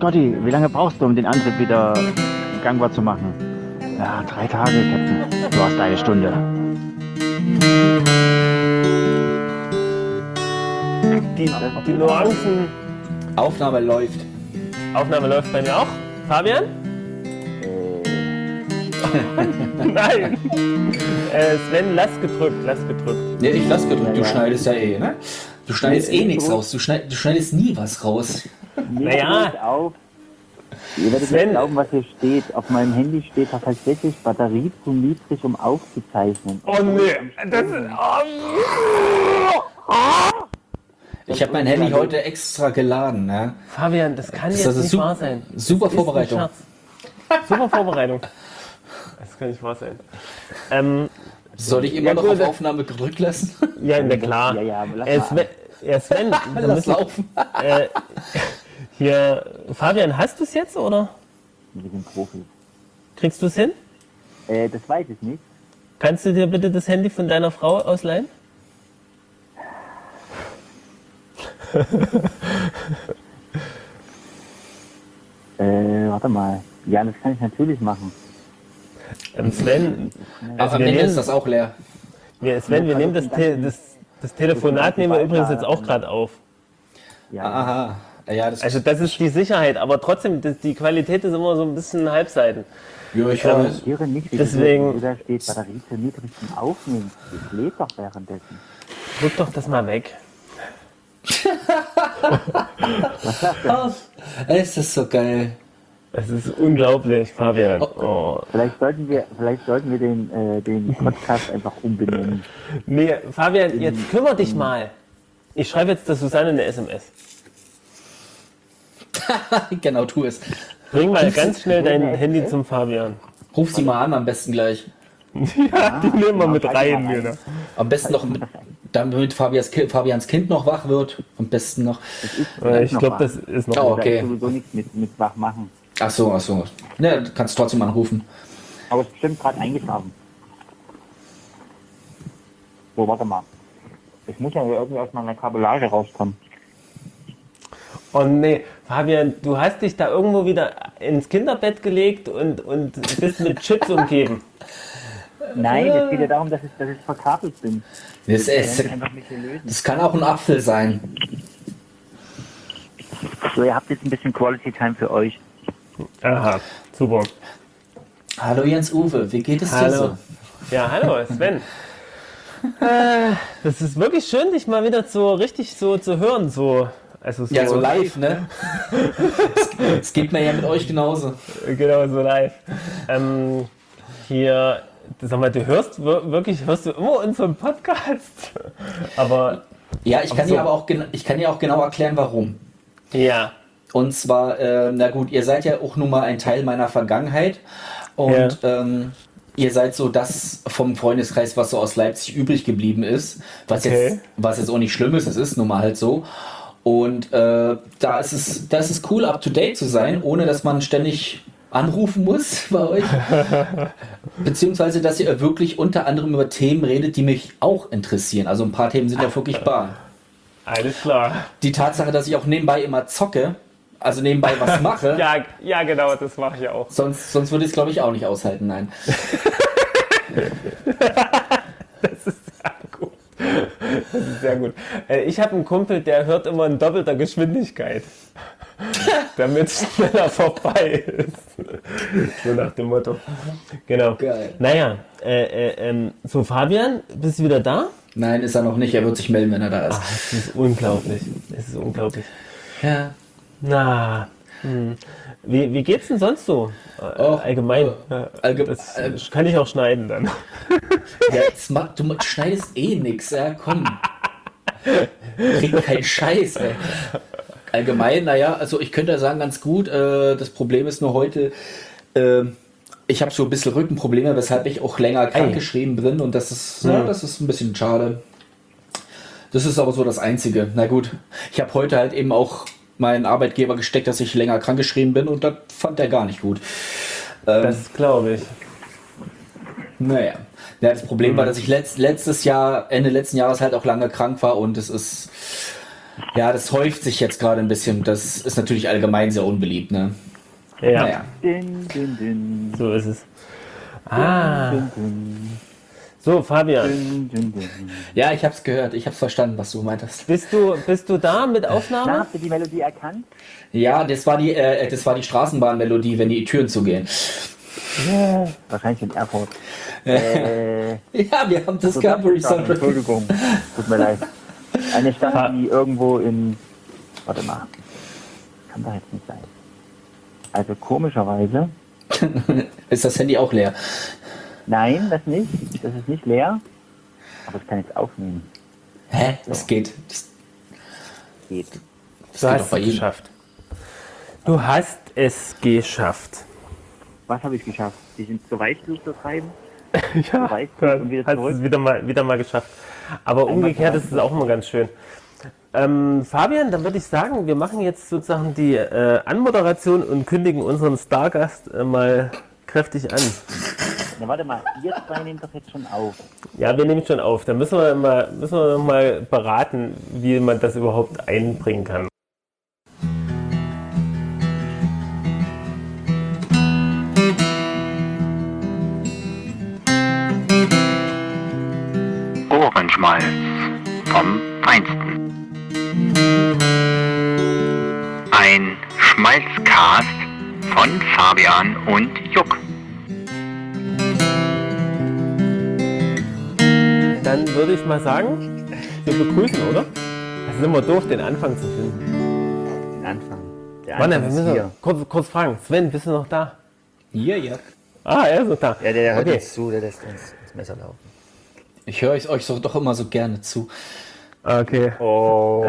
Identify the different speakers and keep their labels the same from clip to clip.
Speaker 1: Scotty, wie lange brauchst du, um den Antrieb wieder gangbar zu machen? Ja, 3 Tage, Captain. Du hast eine Stunde.
Speaker 2: Die Nuancen.
Speaker 3: Aufnahme läuft.
Speaker 2: Aufnahme läuft bei mir auch. Fabian? Nein. Sven, lass gedrückt.
Speaker 3: Nee, ich lass gedrückt. Du schneidest ja eh, ne? Du schneidest eh nichts raus. Du schneidest nie was raus.
Speaker 2: Naja.
Speaker 1: Auf. Ihr werdet nicht glauben, was hier steht. Auf meinem Handy steht tatsächlich Batterie zu niedrig, um aufzuzeichnen.
Speaker 2: Oh nee. Das ist...
Speaker 3: Ich habe mein Handy heute extra geladen, ne?
Speaker 2: Fabian, das kann jetzt nicht wahr sein.
Speaker 3: Super Vorbereitung.
Speaker 2: Super Vorbereitung. Das kann nicht wahr sein.
Speaker 3: Soll ich immer noch auf Aufnahme gedrückt lassen?
Speaker 2: Ja, na klar.
Speaker 1: Ja, lass
Speaker 2: Sven,
Speaker 3: Lass laufen.
Speaker 2: Hier, Fabian, hast du es jetzt, oder?
Speaker 1: Wir sind Profis.
Speaker 2: Kriegst du es hin?
Speaker 1: Das weiß ich nicht.
Speaker 2: Kannst du dir bitte das Handy von deiner Frau ausleihen?
Speaker 1: Warte mal. Ja, das kann ich natürlich machen.
Speaker 2: Sven,
Speaker 3: Aber am Ende ist das auch leer.
Speaker 2: Sven, wir nehmen das Telefonat nehmen wir übrigens jetzt auch gerade auf.
Speaker 1: Ja.
Speaker 3: Aha. Ja,
Speaker 2: Also das ist die Sicherheit, aber trotzdem, die Qualität ist immer so ein bisschen Halbseiten.
Speaker 3: Ja, ich weiß.
Speaker 2: Deswegen-
Speaker 1: Da steht Batterie zu niedrig zum Aufnehmen. Ich lebe doch währenddessen.
Speaker 2: Drück doch das mal weg.
Speaker 3: Es ist so geil.
Speaker 2: Es ist unglaublich, Fabian. Oh.
Speaker 1: Vielleicht sollten wir den Podcast einfach umbenennen.
Speaker 2: Nee, Fabian, jetzt kümmere dich mal. Ich schreibe jetzt der Susanne eine SMS.
Speaker 3: Genau, tu es.
Speaker 2: Bring mal ganz schnell dein Handy zum Fabian.
Speaker 3: Ruf sie mal an, am besten gleich.
Speaker 2: Ja, die nehmen wir mit rein. Genau.
Speaker 3: Am besten noch, damit Fabians Kind noch wach wird. Am besten noch.
Speaker 2: Ich glaube, das ist noch...
Speaker 3: Oh, okay.
Speaker 1: Da ist sowieso nichts mit wach machen.
Speaker 3: Ach so. Ne, du kannst trotzdem anrufen.
Speaker 1: Aber es ist bestimmt gerade eingeschlafen. So, warte mal. Ich muss ja irgendwie aus meiner Kabellage rauskommen.
Speaker 2: Oh nee, Fabian, du hast dich da irgendwo wieder ins Kinderbett gelegt und bist mit Chips umgeben.
Speaker 1: Nein, es geht ja darum, dass ich verkabelt bin.
Speaker 3: Das,
Speaker 1: Einfach mich hier lösen.
Speaker 3: das kann auch ein Apfel sein.
Speaker 1: So, ihr habt jetzt ein bisschen Quality Time für euch.
Speaker 2: Aha, super.
Speaker 3: Hallo Jens-Uwe, wie geht es dir
Speaker 2: Hallo.
Speaker 3: so?
Speaker 2: Ja, hallo, Sven. Das ist wirklich schön, dich mal wieder so richtig so zu hören. Also
Speaker 3: Ja, so live, ne? Es geht mir ja mit euch genauso.
Speaker 2: Genau, so live. Hier, sag mal, du hörst du immer unseren Podcast? Aber
Speaker 3: Ja, ich kann
Speaker 2: so.
Speaker 3: dir aber auch, ich kann dir auch genau erklären, warum.
Speaker 2: ja,
Speaker 3: Und zwar, na gut, ihr seid ja auch nun mal ein Teil meiner Vergangenheit und ihr seid so das vom Freundeskreis, was so aus Leipzig übrig geblieben ist, was jetzt auch nicht schlimm ist, es ist nun mal halt so. Und da ist es cool, up to date zu sein, ohne dass man ständig anrufen muss bei euch. Beziehungsweise, dass ihr wirklich unter anderem über Themen redet, die mich auch interessieren. Also ein paar Themen sind ja wirklich bar.
Speaker 2: alles klar.
Speaker 3: Die Tatsache, dass ich auch nebenbei immer zocke, also nebenbei was mache,
Speaker 2: Ja, genau, das mache ich auch.
Speaker 3: sonst würde ich es, glaube ich, auch nicht aushalten, nein.
Speaker 2: Das ist sehr gut. Das ist sehr gut. Ich habe einen Kumpel, der hört immer in doppelter Geschwindigkeit, damit es schneller vorbei ist. So nach dem Motto. Genau.
Speaker 3: Geil.
Speaker 2: Naja, so Fabian, bist du wieder da?
Speaker 3: Nein, ist er noch nicht, er wird sich melden, wenn er da ist.
Speaker 2: Das ist unglaublich. Das ist unglaublich.
Speaker 3: Ja.
Speaker 2: Na, wie geht's denn sonst so? Allgemein. Das kann ich auch schneiden dann.
Speaker 3: Ja, du schneidest eh nix, ja, komm. Krieg keinen Scheiß, ey. Allgemein, naja, also ich könnte ja sagen, ganz gut, das Problem ist nur heute, ich habe so ein bisschen Rückenprobleme, weshalb ich auch länger krankgeschrieben bin und das ist ein bisschen schade. Das ist aber so das Einzige. Na gut, ich habe heute halt eben auch meinen Arbeitgeber gesteckt, dass ich länger krankgeschrieben bin und das fand er gar nicht gut.
Speaker 2: Das glaube ich.
Speaker 3: Naja. Ja, das Problem war, dass ich letztes Jahr, Ende letzten Jahres halt auch lange krank war und es ist Ja, das häuft sich jetzt gerade ein bisschen. Das ist natürlich allgemein sehr unbeliebt, ne?
Speaker 2: Ja,
Speaker 3: Naja.
Speaker 1: Din, din, din.
Speaker 2: so ist es.
Speaker 1: Din, din,
Speaker 2: So, Fabian,
Speaker 1: din, din, din.
Speaker 3: Ja, ich hab's gehört. Ich hab's verstanden, was du meintest.
Speaker 2: bist du da mit
Speaker 1: Na,
Speaker 2: Aufnahme?
Speaker 1: habt ihr die Melodie erkannt?
Speaker 3: Ja, das war die Straßenbahnmelodie, wenn die Türen zugehen.
Speaker 1: Wahrscheinlich in Erfurt.
Speaker 3: Ja, wir haben
Speaker 1: So
Speaker 3: Discovery
Speaker 1: darf ich sagen,
Speaker 3: Soundtrack.
Speaker 1: Entschuldigung, tut mir leid. Eine Stadt, die irgendwo in... Warte mal. Kann doch jetzt nicht sein. Also komischerweise...
Speaker 3: Ist das Handy auch leer?
Speaker 1: Nein, das nicht. Das ist nicht leer. Aber ich kann jetzt aufnehmen.
Speaker 3: Hä? Das geht. Das
Speaker 1: Geht.
Speaker 2: Du
Speaker 3: geht doch
Speaker 2: hast
Speaker 3: bei
Speaker 2: es
Speaker 3: jedem.
Speaker 2: geschafft. Du hast es geschafft.
Speaker 1: Was habe ich geschafft? Die sind zur Weißblut zu treiben.
Speaker 2: Ja,
Speaker 1: Weißblut und wieder
Speaker 2: hast
Speaker 1: zurück.
Speaker 2: es wieder mal geschafft. Aber umgekehrt ist es auch immer ganz schön. Fabian, dann würde ich sagen, wir machen jetzt sozusagen die Anmoderation und kündigen unseren Stargast mal kräftig an.
Speaker 1: Na warte mal, ihr zwei nehmt doch jetzt schon auf.
Speaker 2: Ja, wir nehmen schon auf. Da müssen wir mal beraten, wie man das überhaupt einbringen kann.
Speaker 4: Ohrenschmalz vom Feinsten. Ein Schmalzcast von Fabian und Juck.
Speaker 2: Dann würde ich mal sagen, wir begrüßen, oder? Es ist immer doof, den Anfang zu finden.
Speaker 1: Den Anfang. Der
Speaker 2: Warte,
Speaker 1: Anfang
Speaker 2: wir
Speaker 1: ist
Speaker 2: müssen
Speaker 1: hier.
Speaker 2: kurz fragen. Sven, bist du noch da?
Speaker 3: Hier, ja.
Speaker 2: Ah, er ist noch da.
Speaker 1: Ja, der hört
Speaker 2: Okay.
Speaker 1: uns zu, der lässt uns das Messer laufen.
Speaker 3: Ich höre euch so doch immer so gerne zu.
Speaker 2: Okay.
Speaker 1: Oh.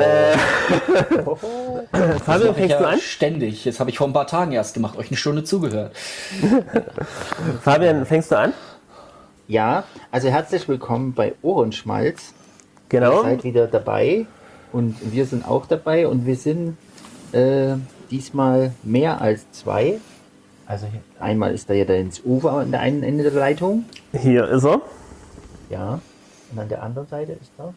Speaker 2: Fabian,
Speaker 3: Ich
Speaker 2: fängst du an?
Speaker 3: ständig. Das habe ich vor ein paar Tagen erst gemacht, euch eine Stunde zugehört.
Speaker 2: Fabian, fängst du an?
Speaker 1: Ja, also herzlich willkommen bei Ohrenschmalz. Ihr
Speaker 2: Genau.
Speaker 1: seid wieder dabei und wir sind auch dabei und wir sind diesmal mehr als zwei. Also einmal ist da ja der ins Ufer an der einen Ende der Leitung.
Speaker 2: Hier ist er.
Speaker 1: Ja. Und an der anderen Seite ist da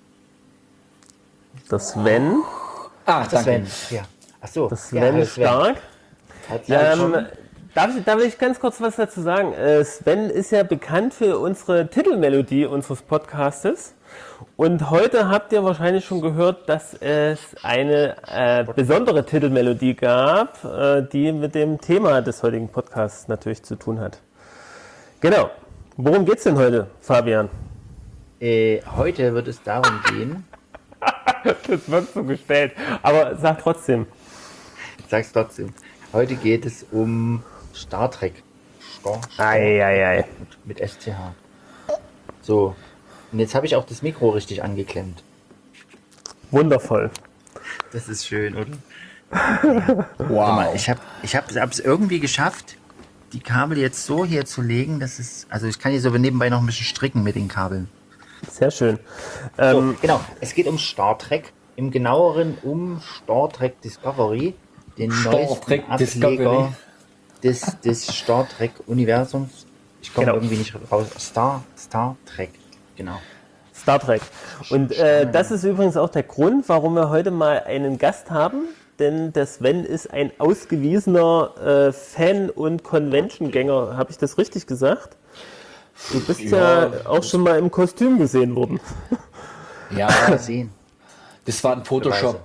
Speaker 2: Das Sven.
Speaker 3: Ah, danke.
Speaker 1: Sven. Ja. Ach so.
Speaker 2: Das
Speaker 1: ja,
Speaker 2: Sven
Speaker 1: hallo
Speaker 2: ist stark.
Speaker 1: Herzlich willkommen.
Speaker 2: Darf ich ganz kurz was dazu sagen? Sven ist ja bekannt für unsere Titelmelodie unseres Podcastes. Und heute habt ihr wahrscheinlich schon gehört, dass es eine besondere Titelmelodie gab, die mit dem Thema des heutigen Podcasts natürlich zu tun hat. Genau. Worum geht's denn heute, Fabian?
Speaker 1: Heute wird es darum gehen,
Speaker 2: Das wird so gestellt. Aber sag trotzdem.
Speaker 1: ich sag's trotzdem, heute geht es um Star Trek.
Speaker 2: Ei.
Speaker 1: Mit SCH. So, und jetzt habe ich auch das Mikro richtig angeklemmt.
Speaker 2: Wundervoll.
Speaker 1: Das ist schön, oder?
Speaker 3: Wow.
Speaker 1: Ich hab's irgendwie geschafft, die Kabel jetzt so hier zu legen, dass es, also ich kann hier so nebenbei noch ein bisschen stricken mit den Kabeln.
Speaker 2: Sehr schön.
Speaker 1: So, genau, es geht um Star Trek, im genaueren um Star Trek Discovery, den
Speaker 3: Star
Speaker 1: neuesten
Speaker 3: Trek
Speaker 1: Ableger des Star Trek Universums. Ich komme
Speaker 2: Genau.
Speaker 1: irgendwie nicht raus. Star Trek, genau.
Speaker 2: Star Trek. Und das ist übrigens auch der Grund, warum wir heute mal einen Gast haben. Denn der Sven ist ein ausgewiesener Fan und Convention-Gänger. Habe ich das richtig gesagt? Du bist ja auch schon mal im Kostüm gesehen worden.
Speaker 3: Ja,
Speaker 1: Mal sehen.
Speaker 3: das war ein Photoshop.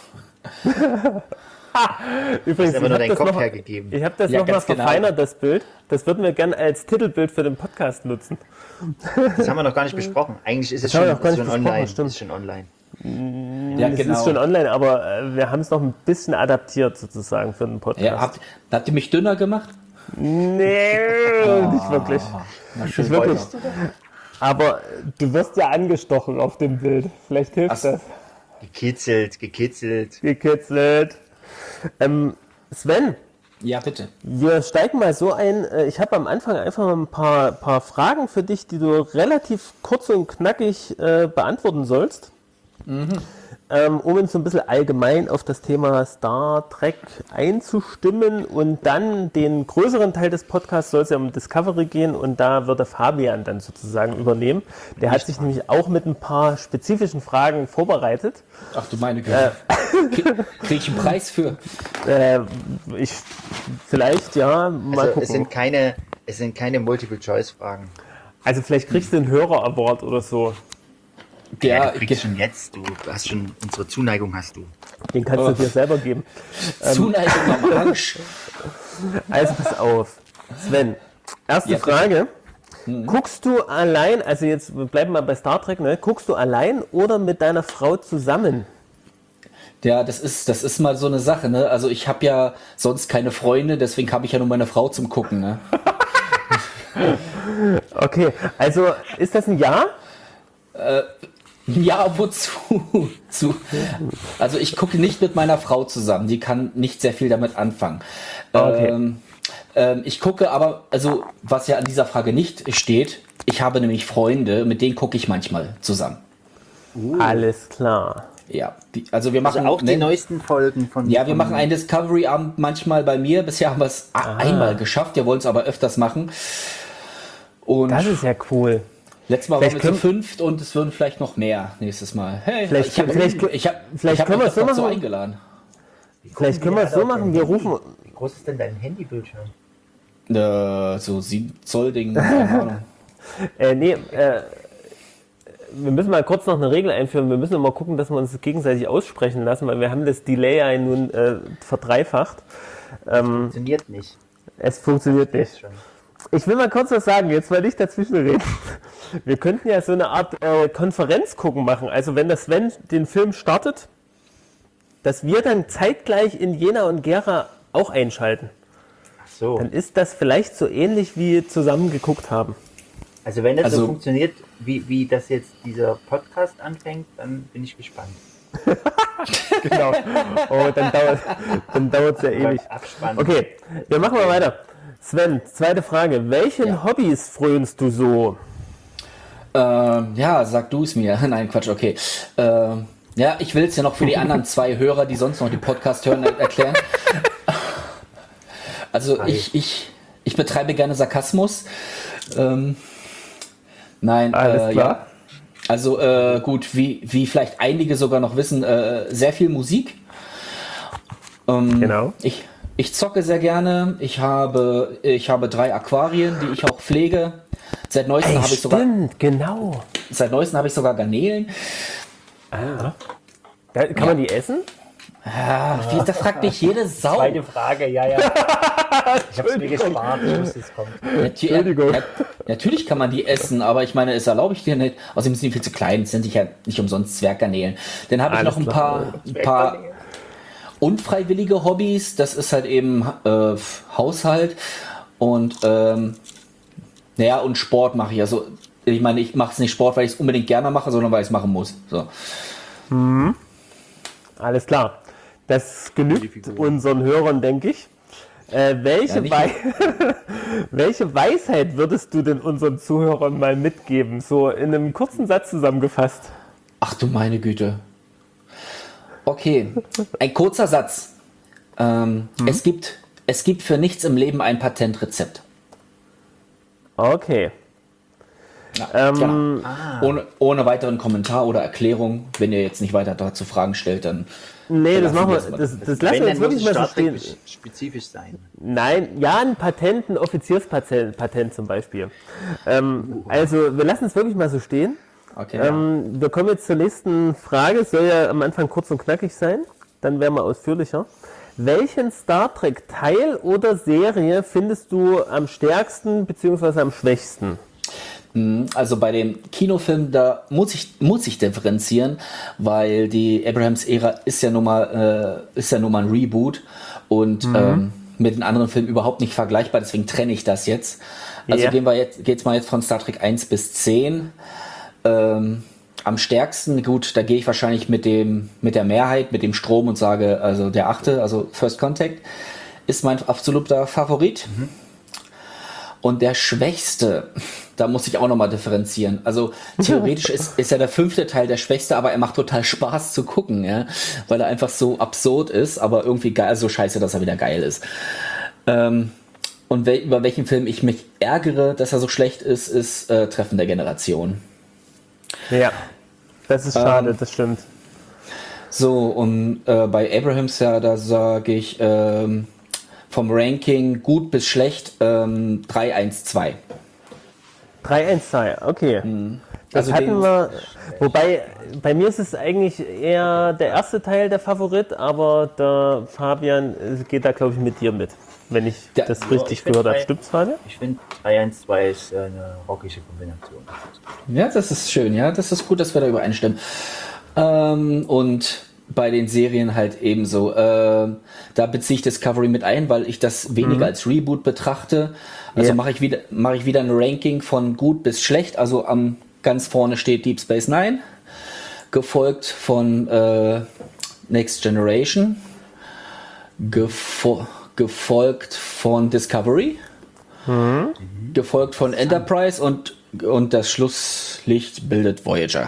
Speaker 2: Übrigens,
Speaker 1: Hast aber nur deinen Kopf
Speaker 2: noch,
Speaker 1: hergegeben.
Speaker 2: ich habe das
Speaker 3: Ja,
Speaker 2: nochmal
Speaker 3: ganz genau.
Speaker 2: verfeinert, das Bild. Das würden wir gerne als Titelbild für den Podcast nutzen.
Speaker 1: Das haben wir noch gar nicht besprochen. Eigentlich ist es
Speaker 2: haben
Speaker 1: schon,
Speaker 2: wir noch gar
Speaker 1: ist
Speaker 2: nicht
Speaker 1: schon
Speaker 2: besprochen,
Speaker 1: online.
Speaker 2: stimmt.
Speaker 1: Ist schon online.
Speaker 3: Ja,
Speaker 2: Es
Speaker 3: genau.
Speaker 2: ist schon online, aber wir haben es noch ein bisschen adaptiert sozusagen für den Podcast.
Speaker 3: Ja, habt ihr mich dünner gemacht?
Speaker 2: Nee, nicht wirklich.
Speaker 3: Na schön,
Speaker 2: Nicht wirklich.
Speaker 3: weiter.
Speaker 2: Aber du wirst ja angestochen auf dem Bild. Vielleicht hilft
Speaker 3: Ach so.
Speaker 2: das.
Speaker 1: Gekitzelt.
Speaker 2: Gekitzelt. Sven,
Speaker 3: Ja, bitte.
Speaker 2: wir steigen mal so ein. Ich habe am Anfang einfach mal ein paar Fragen für dich, die du relativ kurz und knackig beantworten sollst. um uns so ein bisschen allgemein auf das Thema Star Trek einzustimmen, und dann den größeren Teil des Podcasts soll es ja um Discovery gehen, und da wird der Fabian dann sozusagen übernehmen. Der hat sich nämlich auch mit ein paar spezifischen Fragen vorbereitet.
Speaker 3: Ach du meine Güte. Krieg ich einen Preis für?
Speaker 2: Vielleicht, ja, mal
Speaker 1: Also
Speaker 2: gucken.
Speaker 1: es sind keine Multiple-Choice-Fragen.
Speaker 2: Also vielleicht kriegst du einen Hörer-Award oder so.
Speaker 1: Ja, du kriegst schon jetzt, du hast schon, unsere Zuneigung hast du.
Speaker 2: Den kannst du dir selber geben.
Speaker 3: Zuneigung am Arsch.
Speaker 2: Also pass auf. Sven, erste Frage. Guckst du allein, also jetzt bleiben wir bei Star Trek, ne? Guckst du allein oder mit deiner Frau zusammen?
Speaker 3: Ja, das ist mal so eine Sache, ne? Also ich habe ja sonst keine Freunde, deswegen habe ich ja nur meine Frau zum Gucken, ne?
Speaker 2: Okay, also ist das ein Ja?
Speaker 3: Ja, wozu? Also ich gucke nicht mit meiner Frau zusammen, die kann nicht sehr viel damit anfangen.
Speaker 2: Okay.
Speaker 3: Ich gucke aber, also was ja an dieser Frage nicht steht, ich habe nämlich Freunde, mit denen gucke ich manchmal zusammen.
Speaker 2: Alles klar.
Speaker 3: Ja, also wir machen
Speaker 1: Also auch die neuesten Folgen von...
Speaker 3: Ja, wir machen einen Discovery-Abend manchmal bei mir. Bisher haben wir es einmal geschafft, wir wollen es aber öfters machen. Und
Speaker 2: Das ist ja cool.
Speaker 3: letztes Mal
Speaker 2: Vielleicht
Speaker 3: waren wir zu fünft und es würden vielleicht noch mehr nächstes Mal. Hey,
Speaker 2: Vielleicht
Speaker 3: ich
Speaker 2: können
Speaker 3: hab
Speaker 2: wir
Speaker 3: mich
Speaker 2: es so
Speaker 3: doch so
Speaker 2: machen.
Speaker 3: eingeladen.
Speaker 2: Vielleicht können wir es so machen, wir rufen...
Speaker 1: Wie groß ist denn dein Handybildschirm?
Speaker 3: So 7 Zoll Ding, keine Ahnung.
Speaker 2: Wir müssen mal kurz noch eine Regel einführen. Wir müssen immer gucken, dass wir uns gegenseitig aussprechen lassen, weil wir haben das Delay ja nun verdreifacht.
Speaker 1: Funktioniert nicht.
Speaker 2: Es funktioniert nicht.
Speaker 1: Ist schon.
Speaker 2: Ich will mal kurz was sagen, jetzt weil ich dazwischen rede. Wir könnten ja so eine Art Konferenz gucken machen. Also wenn der Sven den Film startet, dass wir dann zeitgleich in Jena und Gera auch einschalten.
Speaker 1: Ach so.
Speaker 2: Dann ist das vielleicht so ähnlich wie zusammen geguckt haben.
Speaker 1: Also wenn das
Speaker 3: Also-
Speaker 1: so funktioniert, wie das jetzt dieser Podcast anfängt, dann bin ich gespannt.
Speaker 2: Genau. Oh, dann dauert es ja ewig.
Speaker 1: Abspann.
Speaker 2: Okay, wir machen mal weiter. Sven, zweite Frage. Welchen Hobbys frönst du so?
Speaker 3: Ja, sag du es mir. Nein, Quatsch, okay. Ja, ich will es ja noch für die anderen 2 Hörer, die sonst noch den Podcast hören, erklären. Also ich betreibe gerne Sarkasmus. Nein,
Speaker 2: Alles klar.
Speaker 3: ja. Also gut, wie vielleicht einige sogar noch wissen, sehr viel Musik.
Speaker 2: Genau.
Speaker 3: Ich zocke sehr gerne. Ich habe 3 Aquarien, die ich auch pflege. Seit neuestem habe ich sogar
Speaker 2: genau.
Speaker 3: Garnelen.
Speaker 2: Ja, kann man die essen?
Speaker 3: Da fragt mich jede Sau.
Speaker 1: Zweite Frage, ja. Ich hab's mir gespart, ich wusste, es kommt.
Speaker 2: Entschuldigung.
Speaker 3: Natürlich kann man die essen, aber ich meine, das erlaube ich dir nicht. Außerdem sind die viel zu klein, sind ja nicht umsonst Zwerggarnelen. Dann habe ich
Speaker 2: Alles
Speaker 3: noch ein paar unfreiwillige Hobbys. Das ist halt eben Haushalt und und Sport mache ich. Also ich meine, ich mache es nicht Sport, weil ich es unbedingt gerne mache, sondern weil ich es machen muss. So.
Speaker 2: Alles klar. Das genügt unseren Hörern, denke ich. Welche Weisheit würdest du denn unseren Zuhörern mal mitgeben? So in einem kurzen Satz zusammengefasst.
Speaker 3: Ach du meine Güte. Okay, ein kurzer Satz. Es gibt für nichts im Leben ein Patentrezept.
Speaker 2: Okay.
Speaker 3: Genau. Ohne weiteren Kommentar oder Erklärung. Wenn ihr jetzt nicht weiter dazu Fragen stellt, dann...
Speaker 2: Nee, das
Speaker 3: lassen
Speaker 2: machen
Speaker 3: wir
Speaker 2: wir.
Speaker 3: das
Speaker 2: Das lassen wir jetzt wirklich mal so stehen.
Speaker 1: Spezifisch sein.
Speaker 2: Nein, ja, ein Patent, ein Offizierspatent zum Beispiel. Also, wir lassen es wirklich mal so stehen.
Speaker 3: Okay.
Speaker 2: Wir kommen jetzt zur nächsten Frage. Es soll ja am Anfang kurz und knackig sein. Dann werden wir ausführlicher. Welchen Star Trek Teil oder Serie findest du am stärksten bzw. am schwächsten?
Speaker 3: Also bei dem Kinofilm, da muss ich differenzieren, weil die Abrams-Ära ist ja nun mal ein Reboot und mit den anderen Filmen überhaupt nicht vergleichbar, deswegen trenne ich das jetzt. Also geht's mal jetzt von Star Trek 1 bis 10. Am stärksten, gut, da gehe ich wahrscheinlich mit der Mehrheit, mit dem Strom und sage, also der 8., also First Contact, ist mein absoluter Favorit. Und der Schwächste, da muss ich auch nochmal differenzieren. Also theoretisch ist ja der 5. Teil der Schwächste, aber er macht total Spaß zu gucken, ja, weil er einfach so absurd ist, aber irgendwie geil, so scheiße, dass er wieder geil ist. Und über welchen Film ich mich ärgere, dass er so schlecht ist, ist Treffen der Generation.
Speaker 2: Ja, das ist schade, das stimmt.
Speaker 3: So, und bei Abrahams, ja, da sage ich vom Ranking gut bis schlecht 3-1-2.
Speaker 2: 3-1-2, okay. Das
Speaker 3: Also
Speaker 2: hatten wir, wobei bei mir ist es eigentlich eher der erste Teil der Favorit, aber der Fabian geht da, glaube ich, mit dir mit, wenn ich das richtig
Speaker 1: ich find
Speaker 2: gehört habe.
Speaker 1: drei-
Speaker 2: Stimmt's, Fabian?
Speaker 1: Ich finde 3-1-2 ist eine rockige Kombination.
Speaker 3: Ja, das ist schön, ja, das ist gut, dass wir da übereinstimmen. Und bei den Serien halt ebenso. Da beziehe ich Discovery mit ein, weil ich das weniger als Reboot betrachte. Also mache ich wieder ein Ranking von gut bis schlecht. Also ganz vorne steht Deep Space Nine, gefolgt von Next Generation, gefolgt von Discovery, gefolgt von Enterprise und das Schlusslicht bildet Voyager.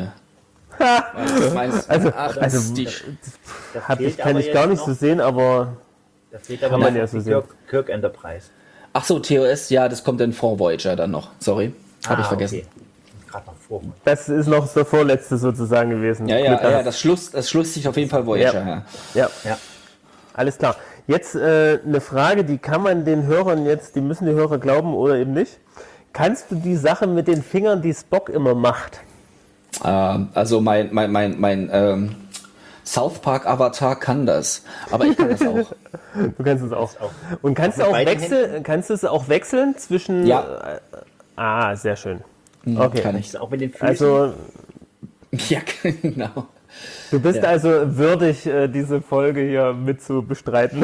Speaker 2: Kann ich gar nicht so sehen, aber
Speaker 1: Da fehlt aber
Speaker 2: Kann man
Speaker 1: noch
Speaker 2: ja so
Speaker 1: die
Speaker 2: sehen.
Speaker 1: Kirk Enterprise.
Speaker 3: Ach so, TOS, ja, das kommt dann vor Voyager dann noch. Sorry, habe ich vergessen.
Speaker 1: Okay. Gerade noch vor.
Speaker 2: das ist noch der vorletzte sozusagen gewesen.
Speaker 3: Ja,
Speaker 2: Glück
Speaker 3: ja,
Speaker 2: gehabt.
Speaker 3: das Schlusslicht auf jeden Fall Voyager. Ja.
Speaker 2: Ja,
Speaker 1: Ja.
Speaker 2: alles klar. Jetzt eine Frage, die kann man den Hörern jetzt, die müssen die Hörer glauben oder eben nicht. Kannst du die Sache mit den Fingern, die Spock immer macht?
Speaker 3: Also mein South Park Avatar kann das, aber ich kann das auch.
Speaker 2: Du kannst es auch. Und kannst du
Speaker 1: Mit
Speaker 2: auch
Speaker 1: beiden
Speaker 2: kannst du es auch wechseln zwischen?
Speaker 3: Ja.
Speaker 2: Sehr schön. Okay.
Speaker 3: Kann ich.
Speaker 1: Das ist auch mit den Füßen.
Speaker 2: Also
Speaker 3: Ja, genau.
Speaker 2: du bist also würdig, diese Folge hier mit zu bestreiten.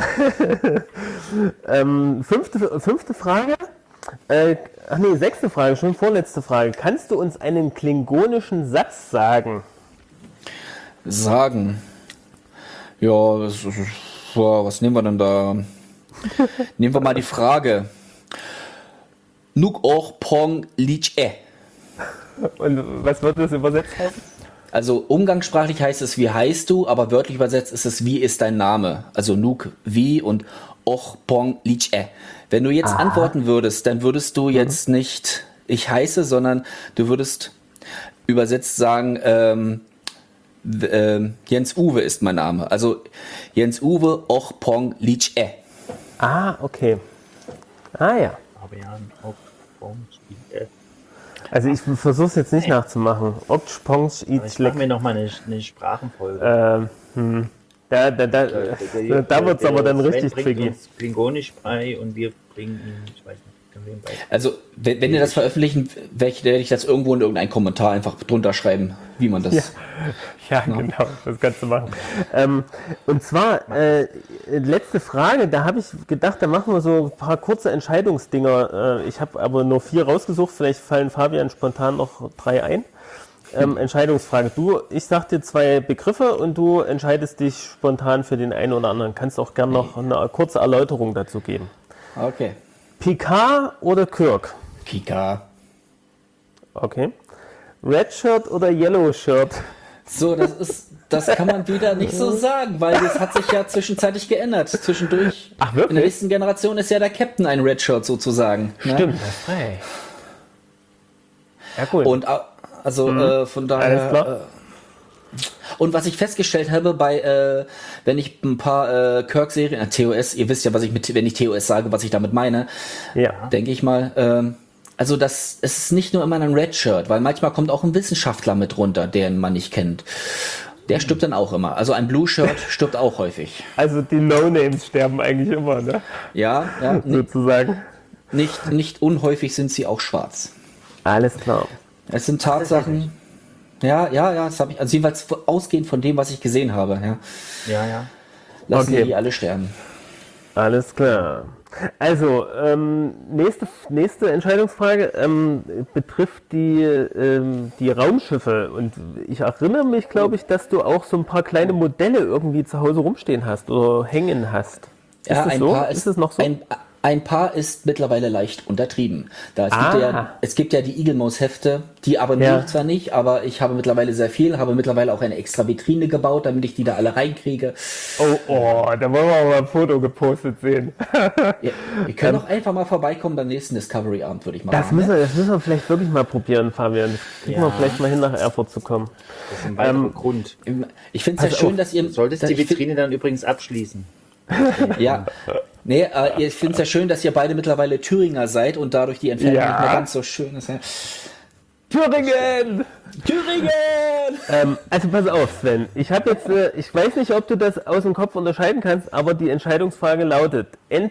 Speaker 2: Fünfte Frage. Sechste Frage, schon vorletzte Frage. Kannst du uns einen klingonischen Satz sagen?
Speaker 3: Sagen. Ja, was nehmen wir denn da? Nehmen wir mal die Frage. Nuk och pong lich
Speaker 2: Und was wird das übersetzt heißen?
Speaker 3: Also umgangssprachlich heißt es, wie heißt du, aber wörtlich übersetzt ist es, wie ist dein Name? Also Nuk, wie und Och Pong Lich. Wenn du jetzt antworten würdest, dann würdest du jetzt nicht ich heiße, sondern du würdest übersetzt sagen, Jens Uwe ist mein Name. Also Jens Uwe Och Pong Lich.
Speaker 2: Okay. Ja.
Speaker 1: Aber ja, auch
Speaker 2: Also ich versuche es jetzt nicht nachzumachen. Opch, Ponch,
Speaker 1: ich mache mir nochmal eine Sprachenfolge.
Speaker 2: Da wird es aber dann richtig tricky.
Speaker 1: Klingonisch bei und wir bringen ihn, ich weiß nicht, können wir ihn bei.
Speaker 3: Also wenn wir das veröffentlichen, werde ich das irgendwo in irgendeinen Kommentar einfach drunter schreiben, wie man das...
Speaker 2: Ja, genau, das kannst du machen. Und zwar, letzte Frage, da habe ich gedacht, da machen wir so ein paar kurze Entscheidungsdinger. Ich habe aber nur 4 rausgesucht, vielleicht fallen Fabian spontan noch 3 ein. Entscheidungsfrage. Ich sag dir 2 Begriffe und du entscheidest dich spontan für den einen oder anderen. Kannst auch gerne noch eine kurze Erläuterung dazu geben.
Speaker 3: Okay.
Speaker 2: Picard oder Kirk?
Speaker 3: Pika.
Speaker 2: Okay. Red Shirt oder Yellow Shirt?
Speaker 3: So, das kann man wieder nicht so sagen, weil das hat sich ja zwischenzeitlich geändert. Zwischendurch.
Speaker 2: Ach, wirklich?
Speaker 3: In der nächsten Generation ist ja der Captain ein Redshirt sozusagen. Ne?
Speaker 2: Stimmt, das ist frei. Ja, cool.
Speaker 3: Und von daher.
Speaker 2: Alles klar.
Speaker 3: Und was ich festgestellt habe, wenn ich ein paar Kirk-Serien, TOS, ihr wisst ja, wenn ich TOS sage, was ich damit meine,
Speaker 2: Ja.
Speaker 3: denke ich mal, also es ist nicht nur immer ein Redshirt, weil manchmal kommt auch ein Wissenschaftler mit runter, den man nicht kennt. Der stirbt dann auch immer. Also ein Blue Shirt stirbt auch häufig.
Speaker 2: Also die No-Names sterben eigentlich immer, ne?
Speaker 3: Ja,
Speaker 2: Sozusagen.
Speaker 3: nicht unhäufig sind sie auch schwarz.
Speaker 2: Alles klar.
Speaker 3: Es sind Tatsachen. Ja, das habe ich, also jeweils ausgehend von dem, was ich gesehen habe. Ja.
Speaker 1: Ja.
Speaker 3: Lassen
Speaker 2: Okay.
Speaker 3: die alle sterben.
Speaker 2: Alles klar. Also, nächste Entscheidungsfrage betrifft die Raumschiffe. Und ich erinnere mich, glaube ich, dass du auch so ein paar kleine Modelle irgendwie zu Hause rumstehen hast oder hängen hast. Ist
Speaker 3: Ja,
Speaker 2: das
Speaker 3: ein
Speaker 2: so?
Speaker 3: paar
Speaker 2: Ist es noch so?
Speaker 3: Ein paar ist mittlerweile leicht untertrieben. Es gibt ja die Eagle-Mouse-Hefte, die abonniere ich zwar nicht, aber ich habe mittlerweile sehr viel, habe mittlerweile auch eine extra Vitrine gebaut, damit ich die da alle reinkriege.
Speaker 2: Da wollen wir mal ein Foto gepostet sehen.
Speaker 3: Ja, wir können auch einfach mal vorbeikommen beim nächsten Discovery-Abend, würde ich mal
Speaker 2: Das
Speaker 3: sagen.
Speaker 2: müssen wir vielleicht wirklich mal probieren, Fabian. Das kriegen wir vielleicht mal hin, nach Erfurt zu kommen.
Speaker 1: Das ist ein weiterer Grund.
Speaker 3: Ich finde es ja schön, dass ihr...
Speaker 1: Du solltest die Vitrine dann übrigens abschließen.
Speaker 3: Ja, nee, ich finde es ja schön, dass ihr beide mittlerweile Thüringer seid und dadurch die Entfernung nicht mehr ganz so schön ist. Ja.
Speaker 2: Thüringen! Also pass auf, Sven. Ich habe jetzt, ich weiß nicht, ob du das aus dem Kopf unterscheiden kannst, aber die Entscheidungsfrage lautet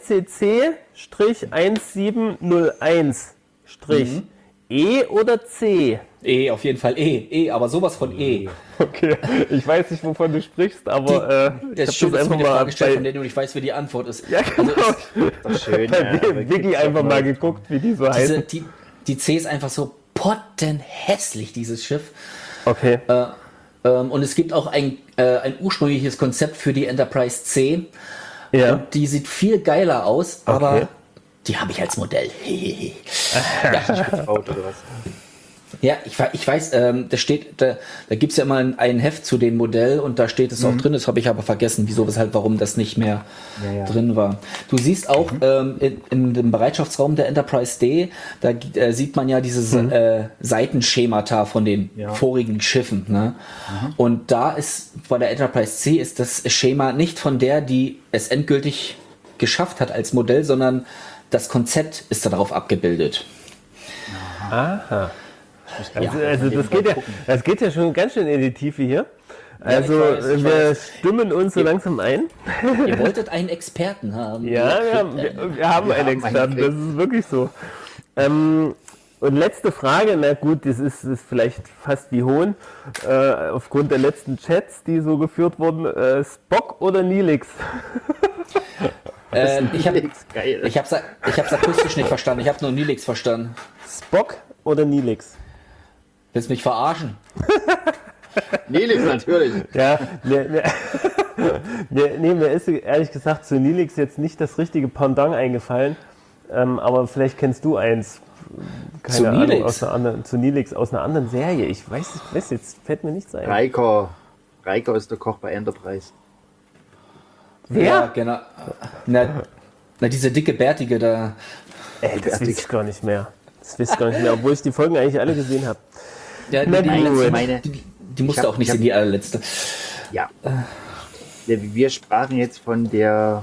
Speaker 2: NCC-1701-E oder C?
Speaker 3: Auf jeden Fall aber sowas von
Speaker 2: Okay, ich weiß nicht, wovon du sprichst, aber
Speaker 3: das ist schön, dass du mir eine Frage stellst, von der du nicht weißt, wie die Antwort ist.
Speaker 2: Ja, genau.
Speaker 1: Doch schön.
Speaker 2: Bei Wiki einfach mal geguckt, wie die so heißen.
Speaker 3: Die C ist einfach so pottenhässlich, dieses Schiff.
Speaker 2: Okay.
Speaker 3: Und es gibt auch ein ursprüngliches Konzept für die Enterprise C.
Speaker 2: Ja.
Speaker 3: Und die sieht viel geiler aus, aber die habe ich als Modell.
Speaker 1: Getraut oder was?
Speaker 3: Ja, ich weiß, da gibt es ja immer ein Heft zu dem Modell und da steht es auch drin, das habe ich aber vergessen, wieso, weshalb, warum das nicht mehr drin war. Du siehst auch in dem Bereitschaftsraum der Enterprise D, da sieht man ja diese Seitenschemata von den vorigen Schiffen. Ne? Und da ist, bei der Enterprise C ist das Schema nicht von der, die es endgültig geschafft hat als Modell, sondern das Konzept ist darauf abgebildet.
Speaker 2: Aha. Also das geht ja schon ganz schön in die Tiefe hier. Also wir stimmen uns so langsam ein.
Speaker 3: Ihr wolltet einen Experten haben.
Speaker 2: Ja, wir haben einen Experten, das ist wirklich so. Und letzte Frage, na gut, das ist vielleicht fast wie Hohn, aufgrund der letzten Chats, die so geführt wurden, Spock oder Neelix?
Speaker 3: Ich hab's akustisch nicht verstanden, ich habe nur Neelix verstanden.
Speaker 2: Spock oder Neelix?
Speaker 3: Willst du mich verarschen?
Speaker 1: Neelix natürlich.
Speaker 2: Ja, mir ist ehrlich gesagt zu Neelix jetzt nicht das richtige Pendant eingefallen, aber vielleicht kennst du eins. Keine Ahnung, zu Neelix aus einer anderen Serie. Ich weiß jetzt, fällt mir nichts ein.
Speaker 1: Riker ist der Koch bei Enterprise.
Speaker 2: Wer?
Speaker 3: Ja, genau. Na, diese dicke Bärtige da.
Speaker 2: Das weiß ich gar nicht mehr. Obwohl ich die Folgen eigentlich alle gesehen habe.
Speaker 3: Ja, die musste auch nicht in die allerletzte.
Speaker 1: Ja. Wir sprachen jetzt von der,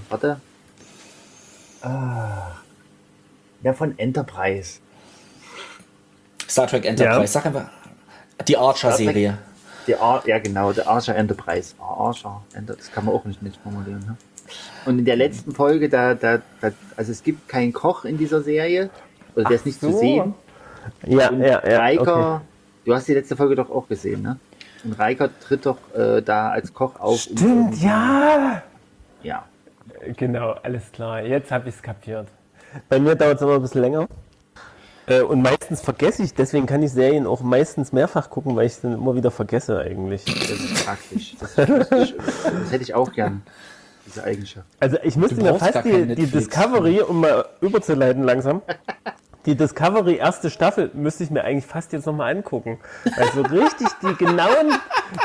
Speaker 1: von Enterprise.
Speaker 3: Star Trek Enterprise,
Speaker 2: Ja.
Speaker 3: sag einfach. Die Archer-Serie.
Speaker 1: Ja, genau, der Archer Enterprise. Das kann man auch nicht formulieren. Ne? Und in der letzten Folge, also es gibt keinen Koch in dieser Serie, oder der ist nicht zu sehen.
Speaker 2: Ja,
Speaker 1: und
Speaker 2: ja.
Speaker 1: Riker,
Speaker 2: Okay.
Speaker 1: du hast die letzte Folge doch auch gesehen, ne? Und Riker tritt doch da als Koch auf.
Speaker 2: Stimmt, ja.
Speaker 1: Ja.
Speaker 2: Genau, alles klar. Jetzt habe ich es kapiert. Bei mir dauert es immer ein bisschen länger. Und meistens vergesse ich, deswegen kann ich Serien auch meistens mehrfach gucken, weil ich es dann immer wieder vergesse eigentlich.
Speaker 1: Das ist praktisch. Das hätte ich auch gern, diese Eigenschaft.
Speaker 2: Also ich müsste mir fast die Discovery, um mal überzuleiten langsam, die Discovery erste Staffel müsste ich mir eigentlich fast jetzt nochmal angucken. Weil so richtig die genauen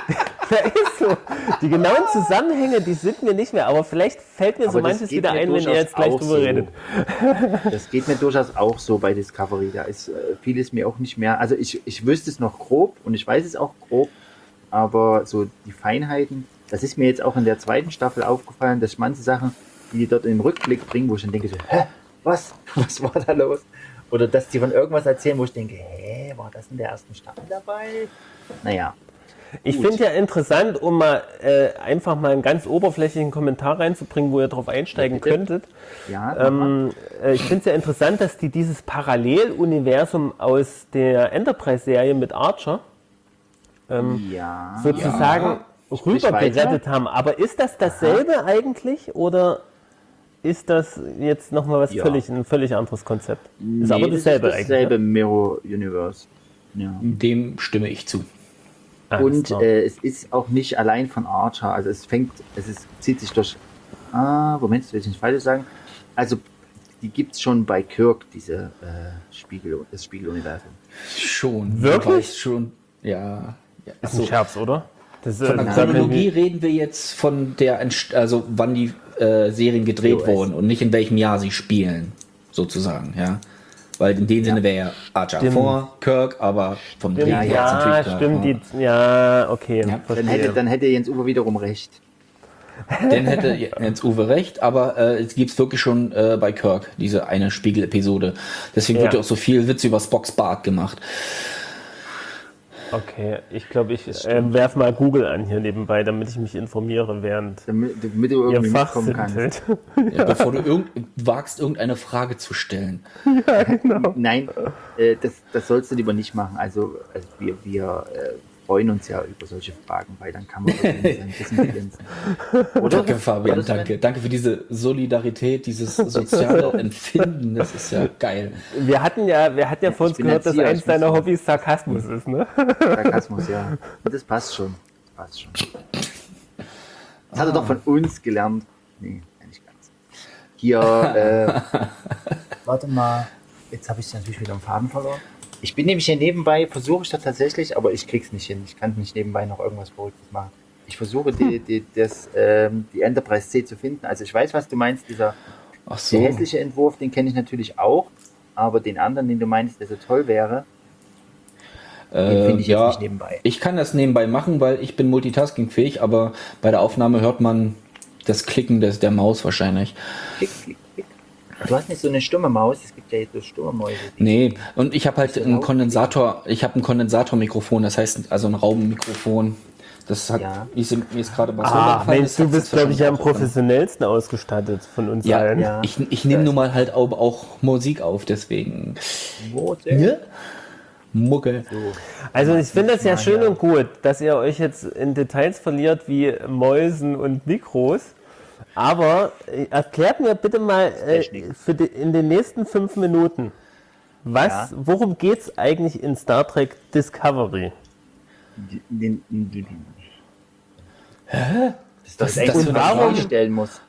Speaker 2: Zusammenhänge, die sind mir nicht mehr, aber vielleicht fällt mir so manches wieder ein, wenn ihr jetzt gleich drüber redet.
Speaker 1: Das geht mir durchaus auch so bei Discovery. Da ist vieles mir auch nicht mehr. Also ich wüsste es noch grob und ich weiß es auch grob, aber so die Feinheiten, das ist mir jetzt auch in der zweiten Staffel aufgefallen, dass manche Sachen, die dort in den Rückblick bringen, wo ich dann denke, so, was war da los? Oder dass die von irgendwas erzählen, wo ich denke, war das in der ersten Staffel dabei? Naja.
Speaker 2: Ich finde ja interessant, um mal einfach mal einen ganz oberflächlichen Kommentar reinzubringen, wo ihr drauf einsteigen könntet.
Speaker 1: Ja,
Speaker 2: ich finde es ja interessant, dass die dieses Paralleluniversum aus der Enterprise-Serie mit Archer sozusagen rübergerettet haben. Aber ist das dasselbe eigentlich oder ist das jetzt nochmal ein völlig anderes Konzept? Ist aber dasselbe eigentlich.
Speaker 1: Dasselbe Mirror Universe. Ja.
Speaker 3: Dem stimme ich zu.
Speaker 1: Und es ist auch nicht allein von Archer. Also zieht sich durch. Moment, will ich nicht falsch sagen. Also die gibt's schon bei Kirk, diese das Spiegeluniversum.
Speaker 3: Schon.
Speaker 2: Wirklich?
Speaker 3: Du weißt schon. Ja.
Speaker 2: Ist ein Scherz, oder? Das,
Speaker 3: Von der
Speaker 2: das-
Speaker 3: Chronologie reden wir jetzt von der, also wann die Serien gedreht
Speaker 1: TOS.
Speaker 3: wurden und nicht in welchem Jahr sie spielen, sozusagen, ja. Weil in dem Sinne wäre ja Archer
Speaker 2: Stimmt.
Speaker 3: vor Kirk, aber vom Dreh
Speaker 2: Ja,
Speaker 3: her ist natürlich klar.
Speaker 2: stimmt. Okay,
Speaker 3: Ja,
Speaker 2: verstehe.
Speaker 1: Dann hätte Jens Uwe wiederum recht.
Speaker 3: Dann hätte Jens Uwe recht, aber es gibt es wirklich schon bei Kirk, diese eine Spiegel-Episode. Deswegen wird ja auch so viel Witz über Spocks Bart gemacht.
Speaker 2: Okay, ich glaube, ich werfe mal Google an hier nebenbei, damit ich mich informiere, während
Speaker 1: Damit du
Speaker 2: ihr
Speaker 1: irgendwie mitkommen kannst.
Speaker 2: fachsimpelt.
Speaker 3: Ja, bevor du wagst, irgendeine Frage zu stellen.
Speaker 1: Nein, das sollst du lieber nicht machen. Also wir freuen uns ja über solche Fragen, weil dann kann man irgendwie ein bisschen glänzen. Oder?
Speaker 3: Danke, Fabian,
Speaker 1: Oder, Sven?
Speaker 3: danke. Danke für diese Solidarität, dieses soziale Empfinden. Das ist ja geil.
Speaker 2: Wir hatten ja von uns
Speaker 1: bin
Speaker 2: gehört, dass
Speaker 1: Erzieher,
Speaker 2: eins
Speaker 1: ich muss
Speaker 2: deiner
Speaker 1: sagen.
Speaker 2: Hobbys Sarkasmus ist, ne?
Speaker 1: Sarkasmus, ja. Und das passt schon. Das hat er doch von uns gelernt. Nee, nicht ganz. Hier, warte mal. Jetzt habe ich natürlich wieder einen Faden verloren. Ich bin nämlich hier nebenbei, versuche ich das tatsächlich, aber ich krieg's nicht hin. Ich kann nicht nebenbei noch irgendwas Verrücktes machen. Ich versuche die Enterprise C zu finden. Also ich weiß, was du meinst,
Speaker 3: Ach
Speaker 1: der
Speaker 3: so.
Speaker 1: hässliche Entwurf, den kenne ich natürlich auch, aber den anderen, den du meinst, der so toll wäre, den finde ich jetzt nicht nebenbei.
Speaker 3: Ich kann das nebenbei machen, weil ich bin multitaskingfähig, aber bei der Aufnahme hört man das Klicken der Maus wahrscheinlich.
Speaker 1: Klick, klick, klick. Du hast nicht so eine stumme Maus, es gibt ja jetzt so stumme Mäuse.
Speaker 3: Nee, und ich habe halt
Speaker 1: Ist das
Speaker 3: einen
Speaker 1: laut?
Speaker 3: Kondensator, ich habe ein Kondensatormikrofon, das heißt also ein Raummikrofon. Das hat,
Speaker 1: Ja.
Speaker 3: mir ist gerade was
Speaker 2: Ah,
Speaker 3: runtergefallen,
Speaker 2: Mensch,
Speaker 3: das
Speaker 2: du
Speaker 3: hat
Speaker 2: bist,
Speaker 3: es
Speaker 2: glaube ich,
Speaker 3: wahrscheinlich
Speaker 2: am
Speaker 3: auch
Speaker 2: professionellsten ausgestattet von uns
Speaker 3: Ja,
Speaker 2: allen.
Speaker 1: Ja.
Speaker 3: ich nehme nun mal halt auch Musik auf, deswegen. Ne? Mucke.
Speaker 2: Also ich finde das ja
Speaker 1: mal,
Speaker 2: schön
Speaker 1: ja.
Speaker 2: und gut, dass ihr euch jetzt in Details verliert wie Mäusen und Mikros. Aber erklärt mir bitte mal
Speaker 1: Technik.
Speaker 2: in den nächsten 5 Minuten,
Speaker 1: Ja.
Speaker 2: worum geht es eigentlich in Star Trek Discovery?
Speaker 1: Das ist
Speaker 3: ist das
Speaker 1: echt
Speaker 3: für
Speaker 1: eine
Speaker 3: eine
Speaker 1: Frage
Speaker 3: Frage?
Speaker 1: stellen muss.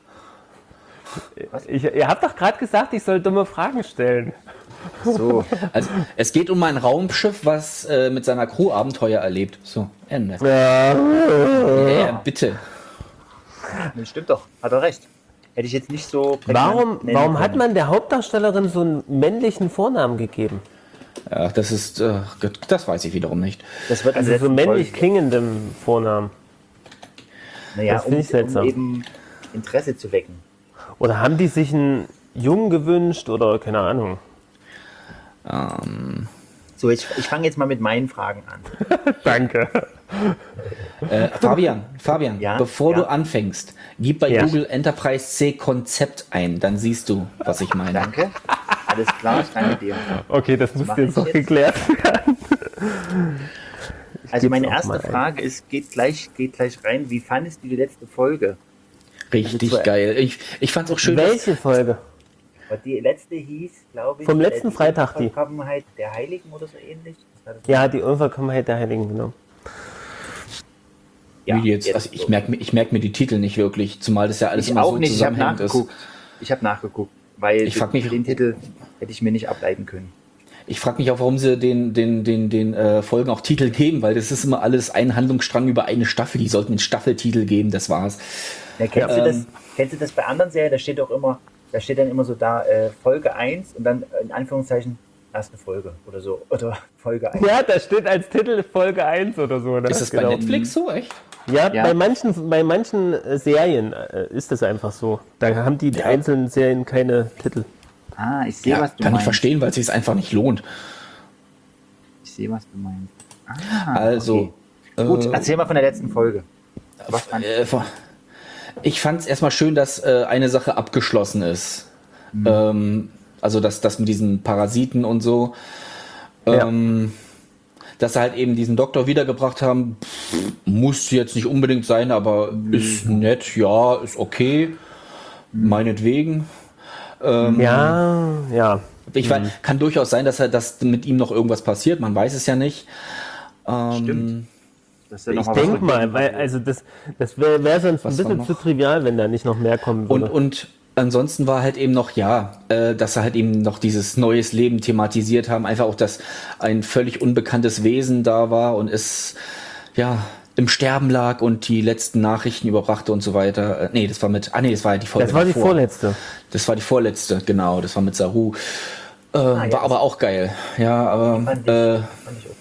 Speaker 2: Ihr habt doch gerade gesagt, ich soll dumme Fragen stellen.
Speaker 1: So,
Speaker 3: Also, es geht um ein Raumschiff, was mit seiner Crew Abenteuer erlebt. So, Ende. Ja, bitte.
Speaker 1: das stimmt doch, hat er recht. Hätte ich jetzt nicht so prägnant nennen
Speaker 2: Warum hat
Speaker 1: können.
Speaker 2: man der Hauptdarstellerin so einen männlichen Vornamen gegeben?
Speaker 3: Ja, das ist, das weiß ich wiederum nicht.
Speaker 1: Das wird in
Speaker 2: Also
Speaker 1: der
Speaker 2: so
Speaker 1: letzten
Speaker 2: männlich
Speaker 1: Folge-
Speaker 2: klingendem Vornamen.
Speaker 1: Naja,
Speaker 2: das finde ich seltsam.
Speaker 1: um eben Interesse zu wecken.
Speaker 2: Oder haben die sich einen Jungen gewünscht oder keine Ahnung?
Speaker 1: So, ich fange jetzt mal mit meinen Fragen an.
Speaker 2: Danke.
Speaker 3: Fabian,
Speaker 1: Ja,
Speaker 3: bevor
Speaker 1: ja.
Speaker 3: du anfängst, gib bei
Speaker 2: Ja.
Speaker 3: Google Enterprise C Konzept ein, dann siehst du, was ich meine.
Speaker 1: Danke. Alles klar, ich danke dir.
Speaker 2: Okay, das muss
Speaker 1: mache
Speaker 2: jetzt
Speaker 1: ich
Speaker 2: noch
Speaker 1: jetzt?
Speaker 2: geklärt werden.
Speaker 1: Also meine
Speaker 2: geb's auch
Speaker 1: erste
Speaker 2: mal ein.
Speaker 1: Frage ist, geht gleich rein. Wie fandest du die letzte Folge?
Speaker 3: Richtig
Speaker 1: Also,
Speaker 3: geil. Ich fand's auch schön, dass,
Speaker 2: Welche Folge?
Speaker 1: Weil die letzte hieß, glaube ich,
Speaker 2: Vom letzten
Speaker 1: die
Speaker 2: Freitag, die.
Speaker 1: Unvollkommenheit der Heiligen oder so ähnlich. Das war das
Speaker 2: Ja, die Unvollkommenheit der Heiligen, genau.
Speaker 3: wie jetzt, also ich
Speaker 1: so.
Speaker 3: merk mir die Titel nicht wirklich, zumal das ja alles
Speaker 1: Ich
Speaker 3: immer
Speaker 1: auch
Speaker 3: so
Speaker 1: nicht, ich habe
Speaker 3: zusammenhängend ist.
Speaker 1: nachgeguckt. Ich habe nachgeguckt, weil
Speaker 3: Ich frag mich-
Speaker 1: den Titel hätte ich mir nicht ableiten können.
Speaker 3: Ich frage mich auch, warum sie den Folgen auch Titel geben, weil das ist immer alles ein Handlungsstrang über eine Staffel. Die sollten einen Staffeltitel geben, das war's.
Speaker 1: Ja, kennst du das bei anderen Serien? Da steht dann immer so da Folge 1 und dann in Anführungszeichen erste Folge oder so. Oder Folge 1.
Speaker 2: Ja, da steht als Titel Folge 1 oder so. Ne?
Speaker 3: Ist das bei Netflix so, echt?
Speaker 2: Ja,
Speaker 1: Ja.
Speaker 2: bei manchen Serien ist das einfach so. Da haben die einzelnen Serien keine Titel.
Speaker 1: Ah, ich sehe,
Speaker 3: Ja,
Speaker 1: was du
Speaker 3: kann ich
Speaker 1: meinst.
Speaker 3: verstehen, weil es sich einfach nicht lohnt.
Speaker 1: Ich sehe, was du meinst. Ah,
Speaker 3: Also,
Speaker 1: okay. Gut, erzähl mal von der letzten Folge. Was fandst du?
Speaker 3: Ich fand es erstmal schön, dass eine Sache abgeschlossen ist. Also das mit diesen Parasiten und so. Dass sie halt eben diesen Doktor wiedergebracht haben, muss jetzt nicht unbedingt sein, aber ist nett, ja, ist okay. Meinetwegen.
Speaker 2: Ja.
Speaker 3: Ich weiß, kann durchaus sein, dass mit ihm noch irgendwas passiert, man weiß es ja nicht.
Speaker 1: Stimmt. Das ist ja noch
Speaker 2: Ich
Speaker 1: mal was
Speaker 2: denke mal,
Speaker 1: rückwärts
Speaker 2: weil
Speaker 1: passiert.
Speaker 2: das wäre sonst ein
Speaker 3: Was war
Speaker 2: bisschen
Speaker 3: noch?
Speaker 2: zu trivial, wenn da nicht noch mehr kommen würde.
Speaker 3: Und ansonsten war halt eben noch, dass sie halt eben noch dieses neues Leben thematisiert haben. Einfach auch, dass ein völlig unbekanntes Wesen da war und es, im Sterben lag und die letzten Nachrichten überbrachte und so weiter. Das war ja die Folge.
Speaker 2: Das war die
Speaker 3: davor.
Speaker 2: vorletzte.
Speaker 3: Das war die vorletzte, genau. Das war mit Saru. War aber auch geil. Ja, aber
Speaker 1: Fand ich auch